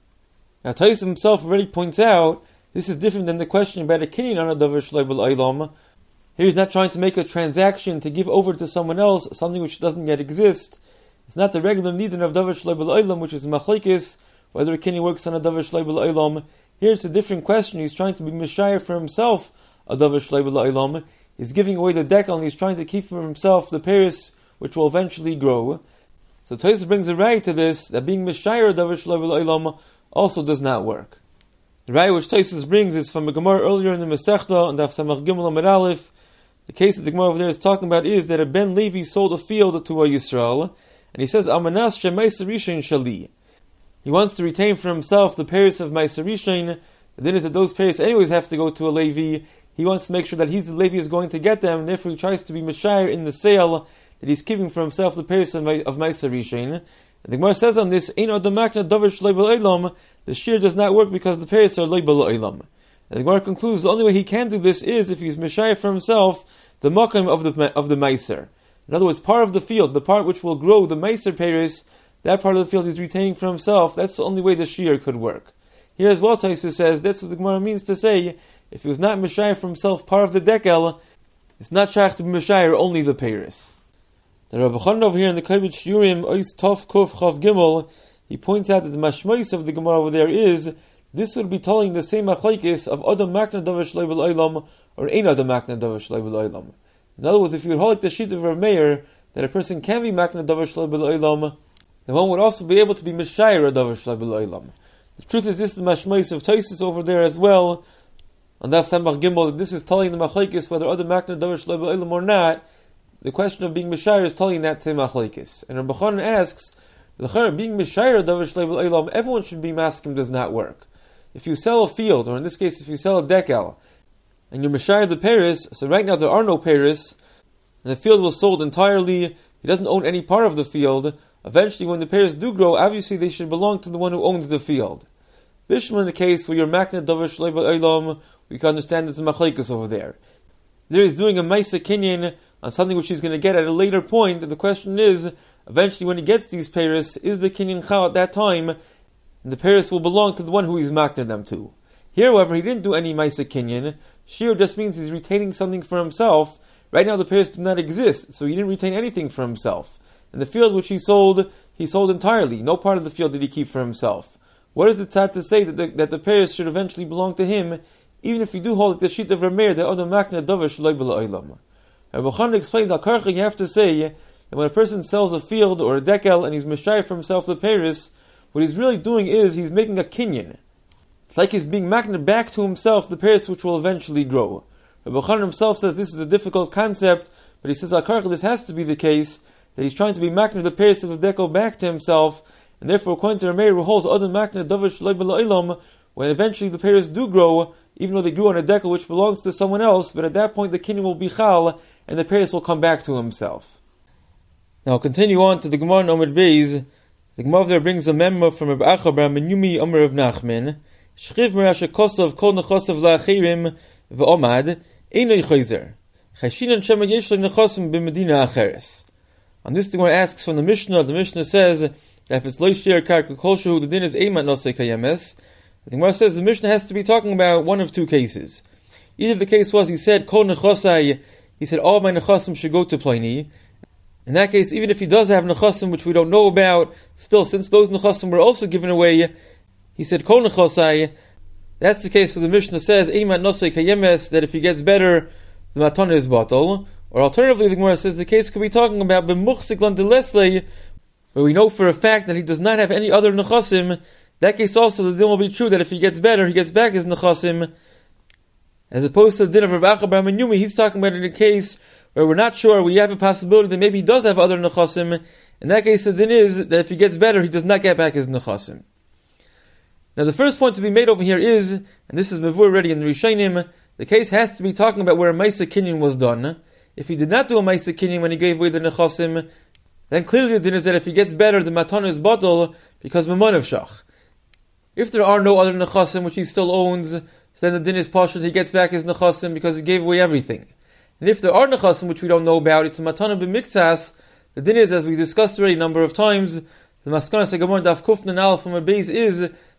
Now Tosfos himself already points out, this is different than the question about a kinyan on a davar shaloi b'la'olam. Here he's not trying to make a transaction to give over to someone else something which doesn't yet exist. It's not the regular nidin of davar shaloi b'la'olam, which is machlekes, whether a kinyan works on a davar shaloi b'la'olam. Here it's a different question. He's trying to be mishayer for himself a davar shaloi b'la'olam. He's giving away the dekel and he's trying to keep for himself the Paris which will eventually grow. So Tosfos brings a right to this, that being mishayer a davar shaloi b'la'olam also does not work. The right which Tosfos brings is from a Gemara earlier in the Masechta, and Daf Samach Gimel Amud Aleph. The case that the Gemara over there is talking about is that a Ben Levi sold a field to a Yisrael, and he says, Amanas she'maiser rishain shali. He wants to retain for himself the Paris of Maiser Rishain. The din is that those Paris anyways have to go to a Levi. He wants to make sure that the Levi is going to get them, and therefore he tries to be Meshayr in the sale, that he's keeping for himself the Paris of Maiser Rishain. And the Gemara says on this, Ein adam makna davar shaloi b'la'olam, the shear does not work because the Paris are loi b'la'olam. And the Gemara concludes the only way he can do this is if he's Meshayr for himself the makom of the Maiser. In other words, part of the field, the part which will grow the Maiser Paris, that part of the field he's retaining for himself, that's the only way the shear could work. Here as well, Tosfos says, that's what the Gemara means to say, if he was not Meshayr for himself part of the dekel, it's not shach to be Meshayr only the Paris. The Rabbi Chanan over here in the Kovetz Shiurim, Ois Tov Kuf Chav Gimel, he points out that the mashmois of the Gemara over there is, this would be telling the same machlekes of Adam Makna Davar Shaloi B'la'olam or Ein Adam Makna Davar Shaloi B'la'olam. In other words, if you would hold like the sheet of Rav Meir, that a person can be Makna Davar Shaloi B'la'olam, then one would also be able to be Meshayr Davar Shaloi B'la'olam. The truth is, this is the mashmois of Tosfos over there as well, on Daf Samach Gimel, that this is telling the machlekes whether Adam Makna Davar Shaloi B'la'olam or not. The question of being Meshayr is telling that to machlekes. And Rabbi Chanan asks, being Meshayr davar shaloi b'la'olam, everyone should be maskim does not work. If you sell a field, or in this case, if you sell a dekel, and you're Meshayr the Paris, so right now there are no Paris, and the field was sold entirely, he doesn't own any part of the field, eventually when the Paris do grow, obviously they should belong to the one who owns the field. Bishma, in the case where you're Makna davar shaloi b'la'olam, we can understand it's a machlekes over there. There he's doing a Maisa Kinyan on something which he's going to get at a later point, and the question is, eventually when he gets these Paris, is the Kinyan Chal at that time, and the Paris will belong to the one who he's makna them to. Here, however, he didn't do any Maisa Kinyan. Shir just means he's retaining something for himself. Right now the Paris do not exist, so he didn't retain anything for himself. And the field which he sold entirely. No part of the field did he keep for himself. What is the tzad to say that the Paris should eventually belong to him, even if you do hold the sheet of Rameir, that Adam Makna Davar Shaloi B'la'olam? Rabbi Chanan explains, Al-Karcha, you have to say that when a person sells a field or a dekel and he's Meshayr for himself the Paris, what he's really doing is he's making a kinyan. It's like he's being makna back to himself the Paris which will eventually grow. Rabbi Chanan himself says this is a difficult concept, but he says, Al-Karcha, this has to be the case, that he's trying to be makna the Paris of the dekel back to himself, and therefore according to Rameir, who holds Adam Makna Davar Shaloi B'la'olam, when eventually the Paris do grow, even though they grew on a dekel which belongs to someone else, but at that point the kinyan will be chal, and the Paris will come back to himself. Now I'll continue on to the Gemara in Omid Beis. The Gemara there brings a memo from Rabbi Acha bar Menyumi Omer of Nachman. Shchiv Merasha Kosav Kol Nechosav La'achirim V'omad Einoi Choyzer. Chayshinan Shema Yeshlag Nechosim B'Medina Acheres. On this the Gemara asks from the Mishnah. The Mishnah says that if it's Lo Shir Karka Kol Shehu, the din is Eimat Nosei Kayemes. The Gemara says the Mishnah has to be talking about one of two cases. Either the case was he said Kol Nechosai, he said all my Nechosim should go to Pliny. In that case, even if he does have nechasim, which we don't know about, still, since those nechasim were also given away, he said, Kol nechosai. That's the case where the Mishnah says, Eimat nosei kayemes, that if he gets better, the matana is batal. Or alternatively, the Gemara says the case could be talking about b'muchzik lan delesle, where we know for a fact that he does not have any other nechasim. That case also, the din will be true that if he gets better, he gets back his nechasim. As opposed to the din of Rabbi Acha bar Menyumi, he's talking about in a case where we're not sure, we have a possibility that maybe he does have other nechasim. In that case, the din is that if he gets better, he does not get back his nechasim. Now, the first point to be made over here is, and this is mevur already in the Rishonim, the case has to be talking about where a Maisa Kinyan was done. If he did not do a Maisa Kinyan when he gave away the nechasim, then clearly the din is that if he gets better, the matana is batal because memon of shach. If there are no other nechasim which he still owns, then the din is pashut, he gets back his nechasim because he gave away everything. And if there are nechasim which we don't know about, it's a matana b'miktsas. The din is, as we discussed already a number of times, the maskana segamor daf kufnan al from a base is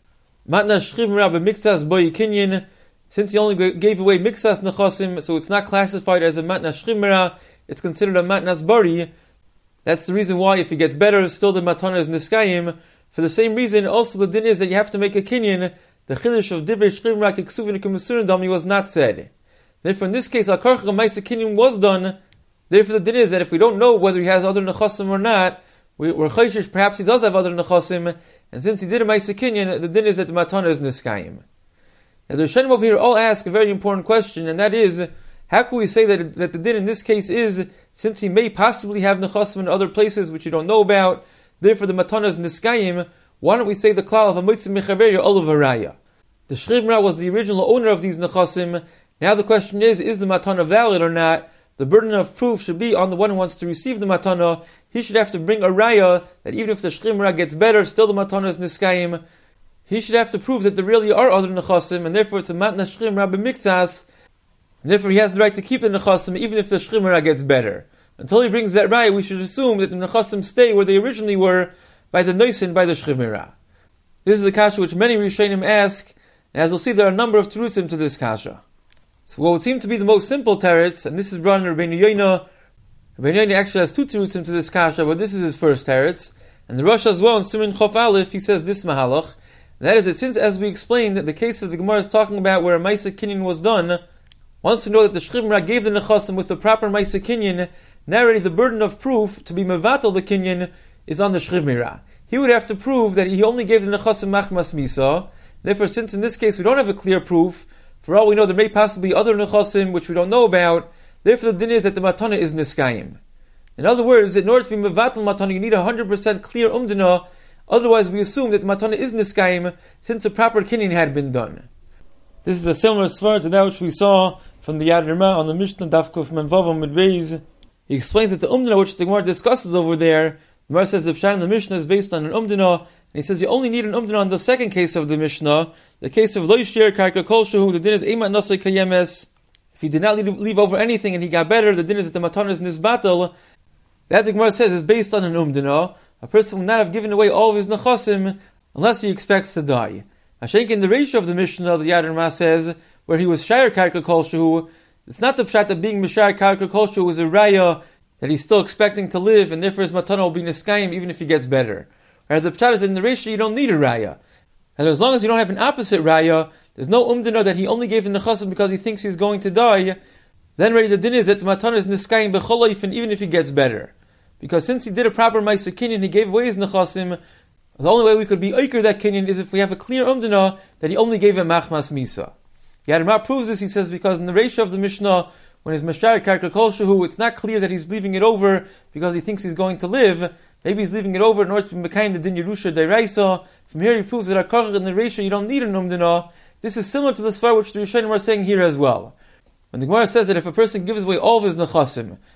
matna shchiv mera b'miktsas boy kinyan. Since he only gave away miksas nechasim, so it's not classified as a matna shchiv mera. It's considered a matnas bari. That's the reason why, if he gets better, still the matana is niskayim. For the same reason, also the din is that you have to make a kinyan. The chiddush of divrei shchiv mera kiksuvin k'mesurin dami was not said. Therefore, in this case, Al-Karcha Maisa Kinyan was done. Therefore, the din is that if we don't know whether he has other nechasim or not, we're chayshish, perhaps he does have other nechasim, and since he did a Maisa Kinyan, the din is that the matana is niskayim. Now, the Rishonim over here all ask a very important question, and that is, how can we say that the din in this case is, since he may possibly have nechasim in other places which you don't know about, therefore the matana is niskayim, why don't we say the klal of a mitzvah mechaver olav haraya? The Shchiv Mera was the original owner of these nechasim. Now the question is the matana valid or not? The burden of proof should be on the one who wants to receive the matana. He should have to bring a raya that even if the Shchiv Mera gets better, still the matana is niskayim. He should have to prove that there really are other nechasim, and therefore it's a matna Shchiv Mera b'miktas, and therefore he has the right to keep the nechasim even if the Shchiv Mera gets better. Until he brings that raya, we should assume that the nechasim stay where they originally were by the noisin, by the Shchiv Mera. This is a kasha which many Rishonim ask, and as we'll see, there are a number of terutzim to this kasha. So what would seem to be the most simple teretz, and this is brought in Rabbeinu Yoina. Rabbeinu Yoina actually has two terutzim to this kasha, but this is his first teretz. And the Rosh as well, in Siman Chof Aleph, he says this mahalach, and that is that since, as we explained, that the case of the Gemara is talking about where a Maisa Kinyan was done, once we know that the Shchiv Mera gave the nechasim with the proper Maisa Kinyan, now already the burden of proof to be mevatel the Kinyan is on the Shchiv Mera. He would have to prove that he only gave the nechasim machmas misa. Therefore, since in this case we don't have a clear proof, for all we know there may possibly be other nechasim which we don't know about, therefore the din is that the matana is niskayim. In other words, in order to be mevatel matana, you need 100% clear umdana, otherwise we assume that the matana is niskayim, since the proper kinyan had been done. This is a similar svar to that which we saw from the Yad Rima on the Mishnah Daf Kuf Mem Vav Amud Beis. He explains that the umdana which the Gemara discusses over there, the Gemara says the pshat in the Mishnah is based on an umdana, and he says you only need an umdana on the second case of the Mishnah, the case of Lo Shir Karka Kol Shehu, the din is Eimat Nosei Kayemes. If he did not leave over anything and he got better, the din is that the matana is nisbatel. That the Gemara says is based on an umdana. A person will not have given away all of his nechasim unless he expects to die. Hashenk in the ratio of the Mishnah, the Yad Rima says, where he was Shire Karka Kol Shehu, it's not the pshat that being Mishar Karka Kol Shehu is a raya that he's still expecting to live, and therefore his matana will be niskayim even if he gets better. Whereas the pshat is in the ratio you don't need a raya. And as long as you don't have an opposite raya, there's no umdana that he only gave the nechasim because he thinks he's going to die, then really the din is that the matana is niskayim b'chol oifin even if he gets better. Because since he did a proper Maisa Kinyan, he gave away his nechasim, the only way we could be oiker that Kinyan is if we have a clear umdana that he only gave him machmas misa. Yad Rima proves this, he says, because in the ratio of the Mishnah, when his Mashar Karka Kol Shehu, it's not clear that he's leaving it over because he thinks he's going to live. Maybe he's leaving it over in order to be mekayim the din Yerusha Deiraisa. From here he proves that in the ratio you don't need an umdana. This is similar to the svar which the Rishonim are saying here as well. When the Gemara says that if a person gives away all of his nechasim,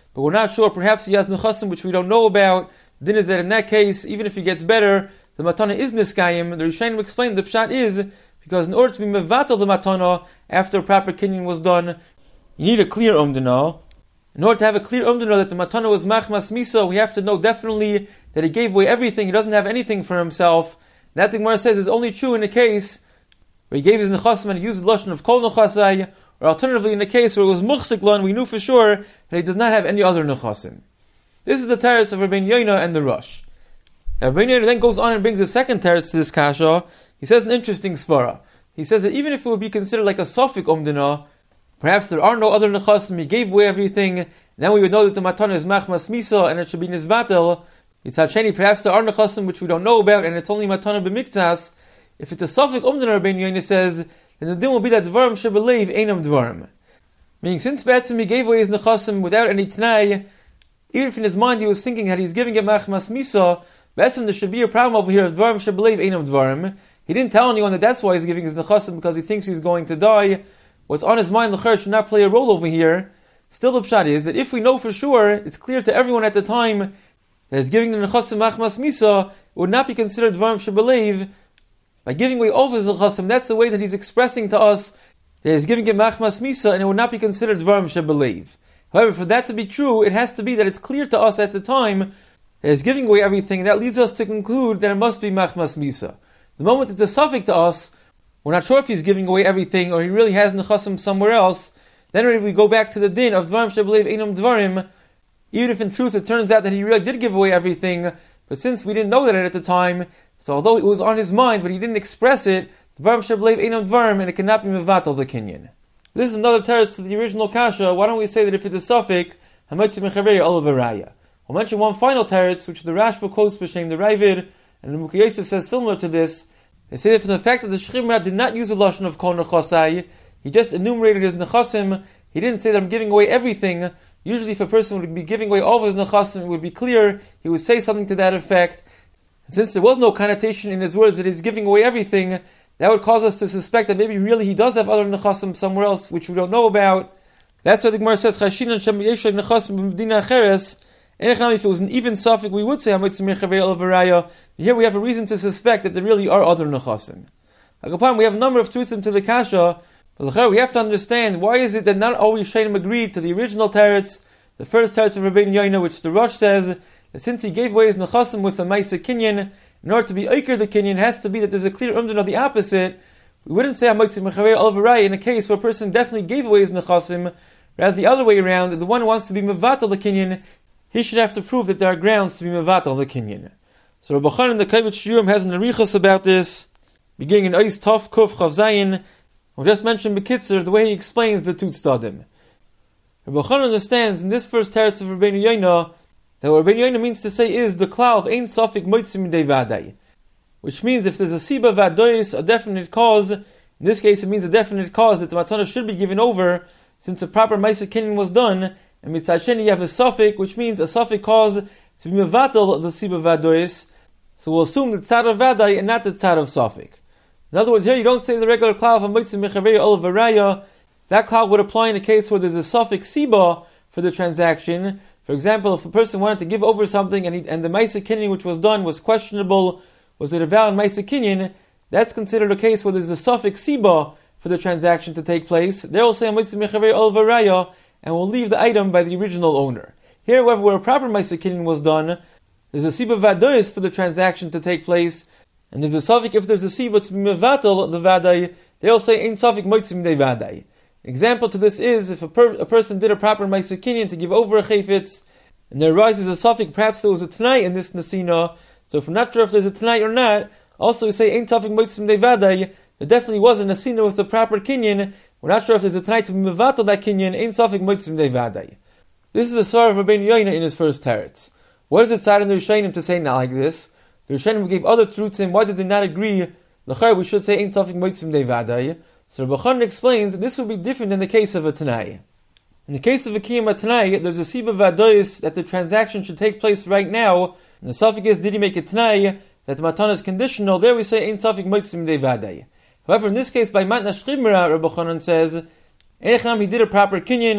but we're not sure. Perhaps he has nechasim which we don't know about. Din is that in that case, even if he gets better, the matana is niskayim. The Rishonim explained the pshat is because in order to be mevatel the matana after proper kinyan was done, you need a clear umdana. In order to have a clear umdana that the matana was machmas misa, we have to know definitely that he gave away everything. He doesn't have anything for himself. That the Gemara says is only true in a case where he gave his nechasim and he used the lashon of kol nechasai, or alternatively in a case where it was muchsiklan, we knew for sure that he does not have any other nechasim. This is the teretz of Rabbeinu Yoina and the Rosh. Rabbeinu Yoina then goes on and brings a second teretz to this kasha. He says an interesting svara. He says that even if it would be considered like a sofik umdana, perhaps there are no other nechasim, he gave away everything, then we would know that the matana is machmas misa and it should be nizbatel. Yitzhak Sheni, perhaps there are nechasim which we don't know about and it's only matana b'miktas. If it's a sofik umdana, Rabbeinu Yoina says, then the din will be that dvarim shebelev einam dvarim. Meaning, since Be'etzim he gave away his nechasim without any t'nai, even if in his mind he was thinking that he's giving it machmas misa, Be'etzim there should be a problem over here of dvarim shebelev einam dvarim. He didn't tell anyone that that's why he's giving his nechasim because he thinks he's going to die. What's on his mind, l'cher, should not play a role over here. Still the pshat is that if we know for sure, it's clear to everyone at the time that he's giving the nechasim machmas misa, it would not be considered dvarim shebelev. By giving away all of his nechasim, that's the way that he's expressing to us that he's giving it machmas misa, and it would not be considered dvarim shebelev. However, for that to be true, it has to be that it's clear to us at the time that he's giving away everything, and that leads us to conclude that it must be machmas misa. The moment it's a suffix to us, we're not sure if he's giving away everything or he really has nechasim somewhere else, then we go back to the din of dvarim shebelev einam dvarim, even if in truth it turns out that he really did give away everything, but since we didn't know that at the time, so although it was on his mind, but he didn't express it, dvarim shebelev einam dvarim, and it cannot be mevatel the kinyan. This is another teretz to the original kasha. Why don't we say that if it's a suffix, hamotzim mechaver olav araya? We'll mention one final teretz, which the Rashba quotes b'shem the Ravid, and the Mukhi Yosef says similar to this. They say that from the fact that the Shechimra did not use the lashon of kol nechasai, he just enumerated his nechasim. He didn't say that I'm giving away everything. Usually, if a person would be giving away all of his nechasim, it would be clear. He would say something to that effect. And since there was no connotation in his words that he's giving away everything, that would cause us to suspect that maybe really he does have other nechasim somewhere else which we don't know about. That's why the Gemara says Chashinan Shem Yeshay Nechasim B'Medina Acheres. If it was an even suffix, we would say Hamotzim Mechaver Olav Araya. Here we have a reason to suspect that there really are other nechasim. We have a number of truths to the kasha, but we have to understand why is it that not all Rishonim agreed to the original teretz, the first teretz of Rabbeinu Yoina, which the Rosh says that since he gave away his nechasim with the Maisa Kinyan, in order to be Eiker the Kinyan, has to be that there's a clear umdan of the opposite. We wouldn't say Hamotzim Mechaver Olav Araya in a case where a person definitely gave away his nechasim, rather the other way around, the one who wants to be mevatel the Kinyan, he should have to prove that there are grounds to be mevatel the kinyan. So Rabbi Chanan the Kavod Shiurim has an arichas about this, beginning in Ois Tov Kuf Chav Zayin. We'll just mention Bekitzer the way he explains the Tut Stadim. Rabbi Chanan understands in this first teretz of Rabbeinu Yoina that what Rabbeinu Yoina means to say is the klal of ein sofik moitzim midei vadai, which means if there's a siba vadois, a definite cause, in this case it means a definite cause that the matana should be given over since a proper Maisa Kinyan was done. And mitzad sheni you have a suffix, which means a suffix cause to be mevatel the siba vadois. So we'll assume the tzad of vadai and not the tzad of suffix. In other words, here you don't say the regular klal of hamotzim mechaver olav araya. That klal would apply in a case where there's a suffix siba for the transaction. For example, if a person wanted to give over something and the Maisa Kinyan which was done was questionable, was it a valid Maisa Kinyan? That's considered a case where there's a suffix siba for the transaction to take place. There will say hamotzim mechaver olav araya, and will leave the item by the original owner. Here, however, where a proper Maisa Kinyan was done, there's a siba vadois for the transaction to take place, and there's a suffix if there's a siba to be mevatel the vadai, they'll say ein suffix moitzim de vadai. Example to this is if a person did a proper Maisa Kinyan to give over a chayfetz, and there arises a suffix, perhaps there was a t'nai in this nesina, so if we're not sure if there's a t'nai or not, also we say ein suffix moitzim de vadai, there definitely was a nesina with the proper Kinyan. We're not sure if there's a tonight to be mevatel that kinyan, ein safik moitzim dei vadai. This is the svar of Rabbeinu Yoina in his first teretz. What is it side in the Rishonim to say not like this? The Rishonim gave other truths in why did they not agree? L'chayr we should say ein safik moitzim dei vadai. So Rabbi Chanan explains that this would be different in the case of a tanai. In the case of a kiyam tanai, there's a siba vadois that the transaction should take place right now. And the safik is did he make a tanai that the matana is conditional? There we say ein safik moitzim dei vadai. However, in this case, by Matna Shchimra, Rabbi Chanan says, Echnam, he did a proper kinyan,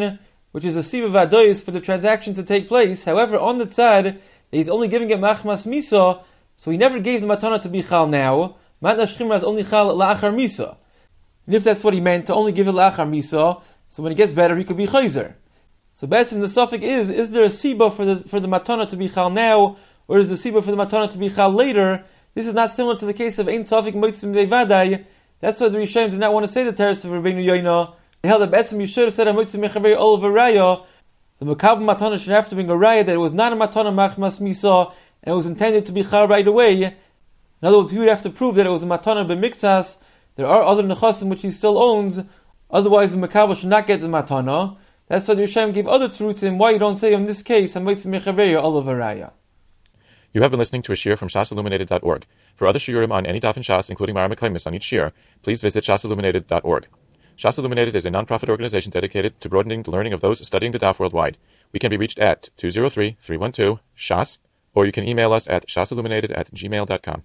which is a siva vadois for the transaction to take place. However, on the tzad, he's only giving it machmas misa, so he never gave the matana to be chal now. Matna shchimra is only chal la'achar misa. And if that's what he meant, to only give it la'achar misa, so when it gets better, he could be chayzer. So basically the suffix is there a siba for the matana to be chal now, or is the siba for the matana to be chal later? This is not similar to the case of ein suffix moitzim devadai. That's why the Rishonim did not want to say the teres of Rabbeinu Yoina. They held that Betzim you should have said a moitzim mechaver all of a raya. The makabel matana should have to bring a raya that it was not a matana machmas misa and it was intended to be chal right away. In other words, he would have to prove that it was a matana b'miktsas. There are other nechasim which he still owns. Otherwise, the makabel should not get the matana. That's why the Rishonim gave other truths in why you don't say in this case a moitzim mechaver all of a raya. You have been listening to a shiur from shasilluminated.org. For other shiurim on any daf in Shas, including Mara Mekaimis on each shiur, please visit shasilluminated.org. Shas Illuminated is a non-profit organization dedicated to broadening the learning of those studying the daf worldwide. We can be reached at 203-312-SHAS, or you can email us at shasilluminated@gmail.com.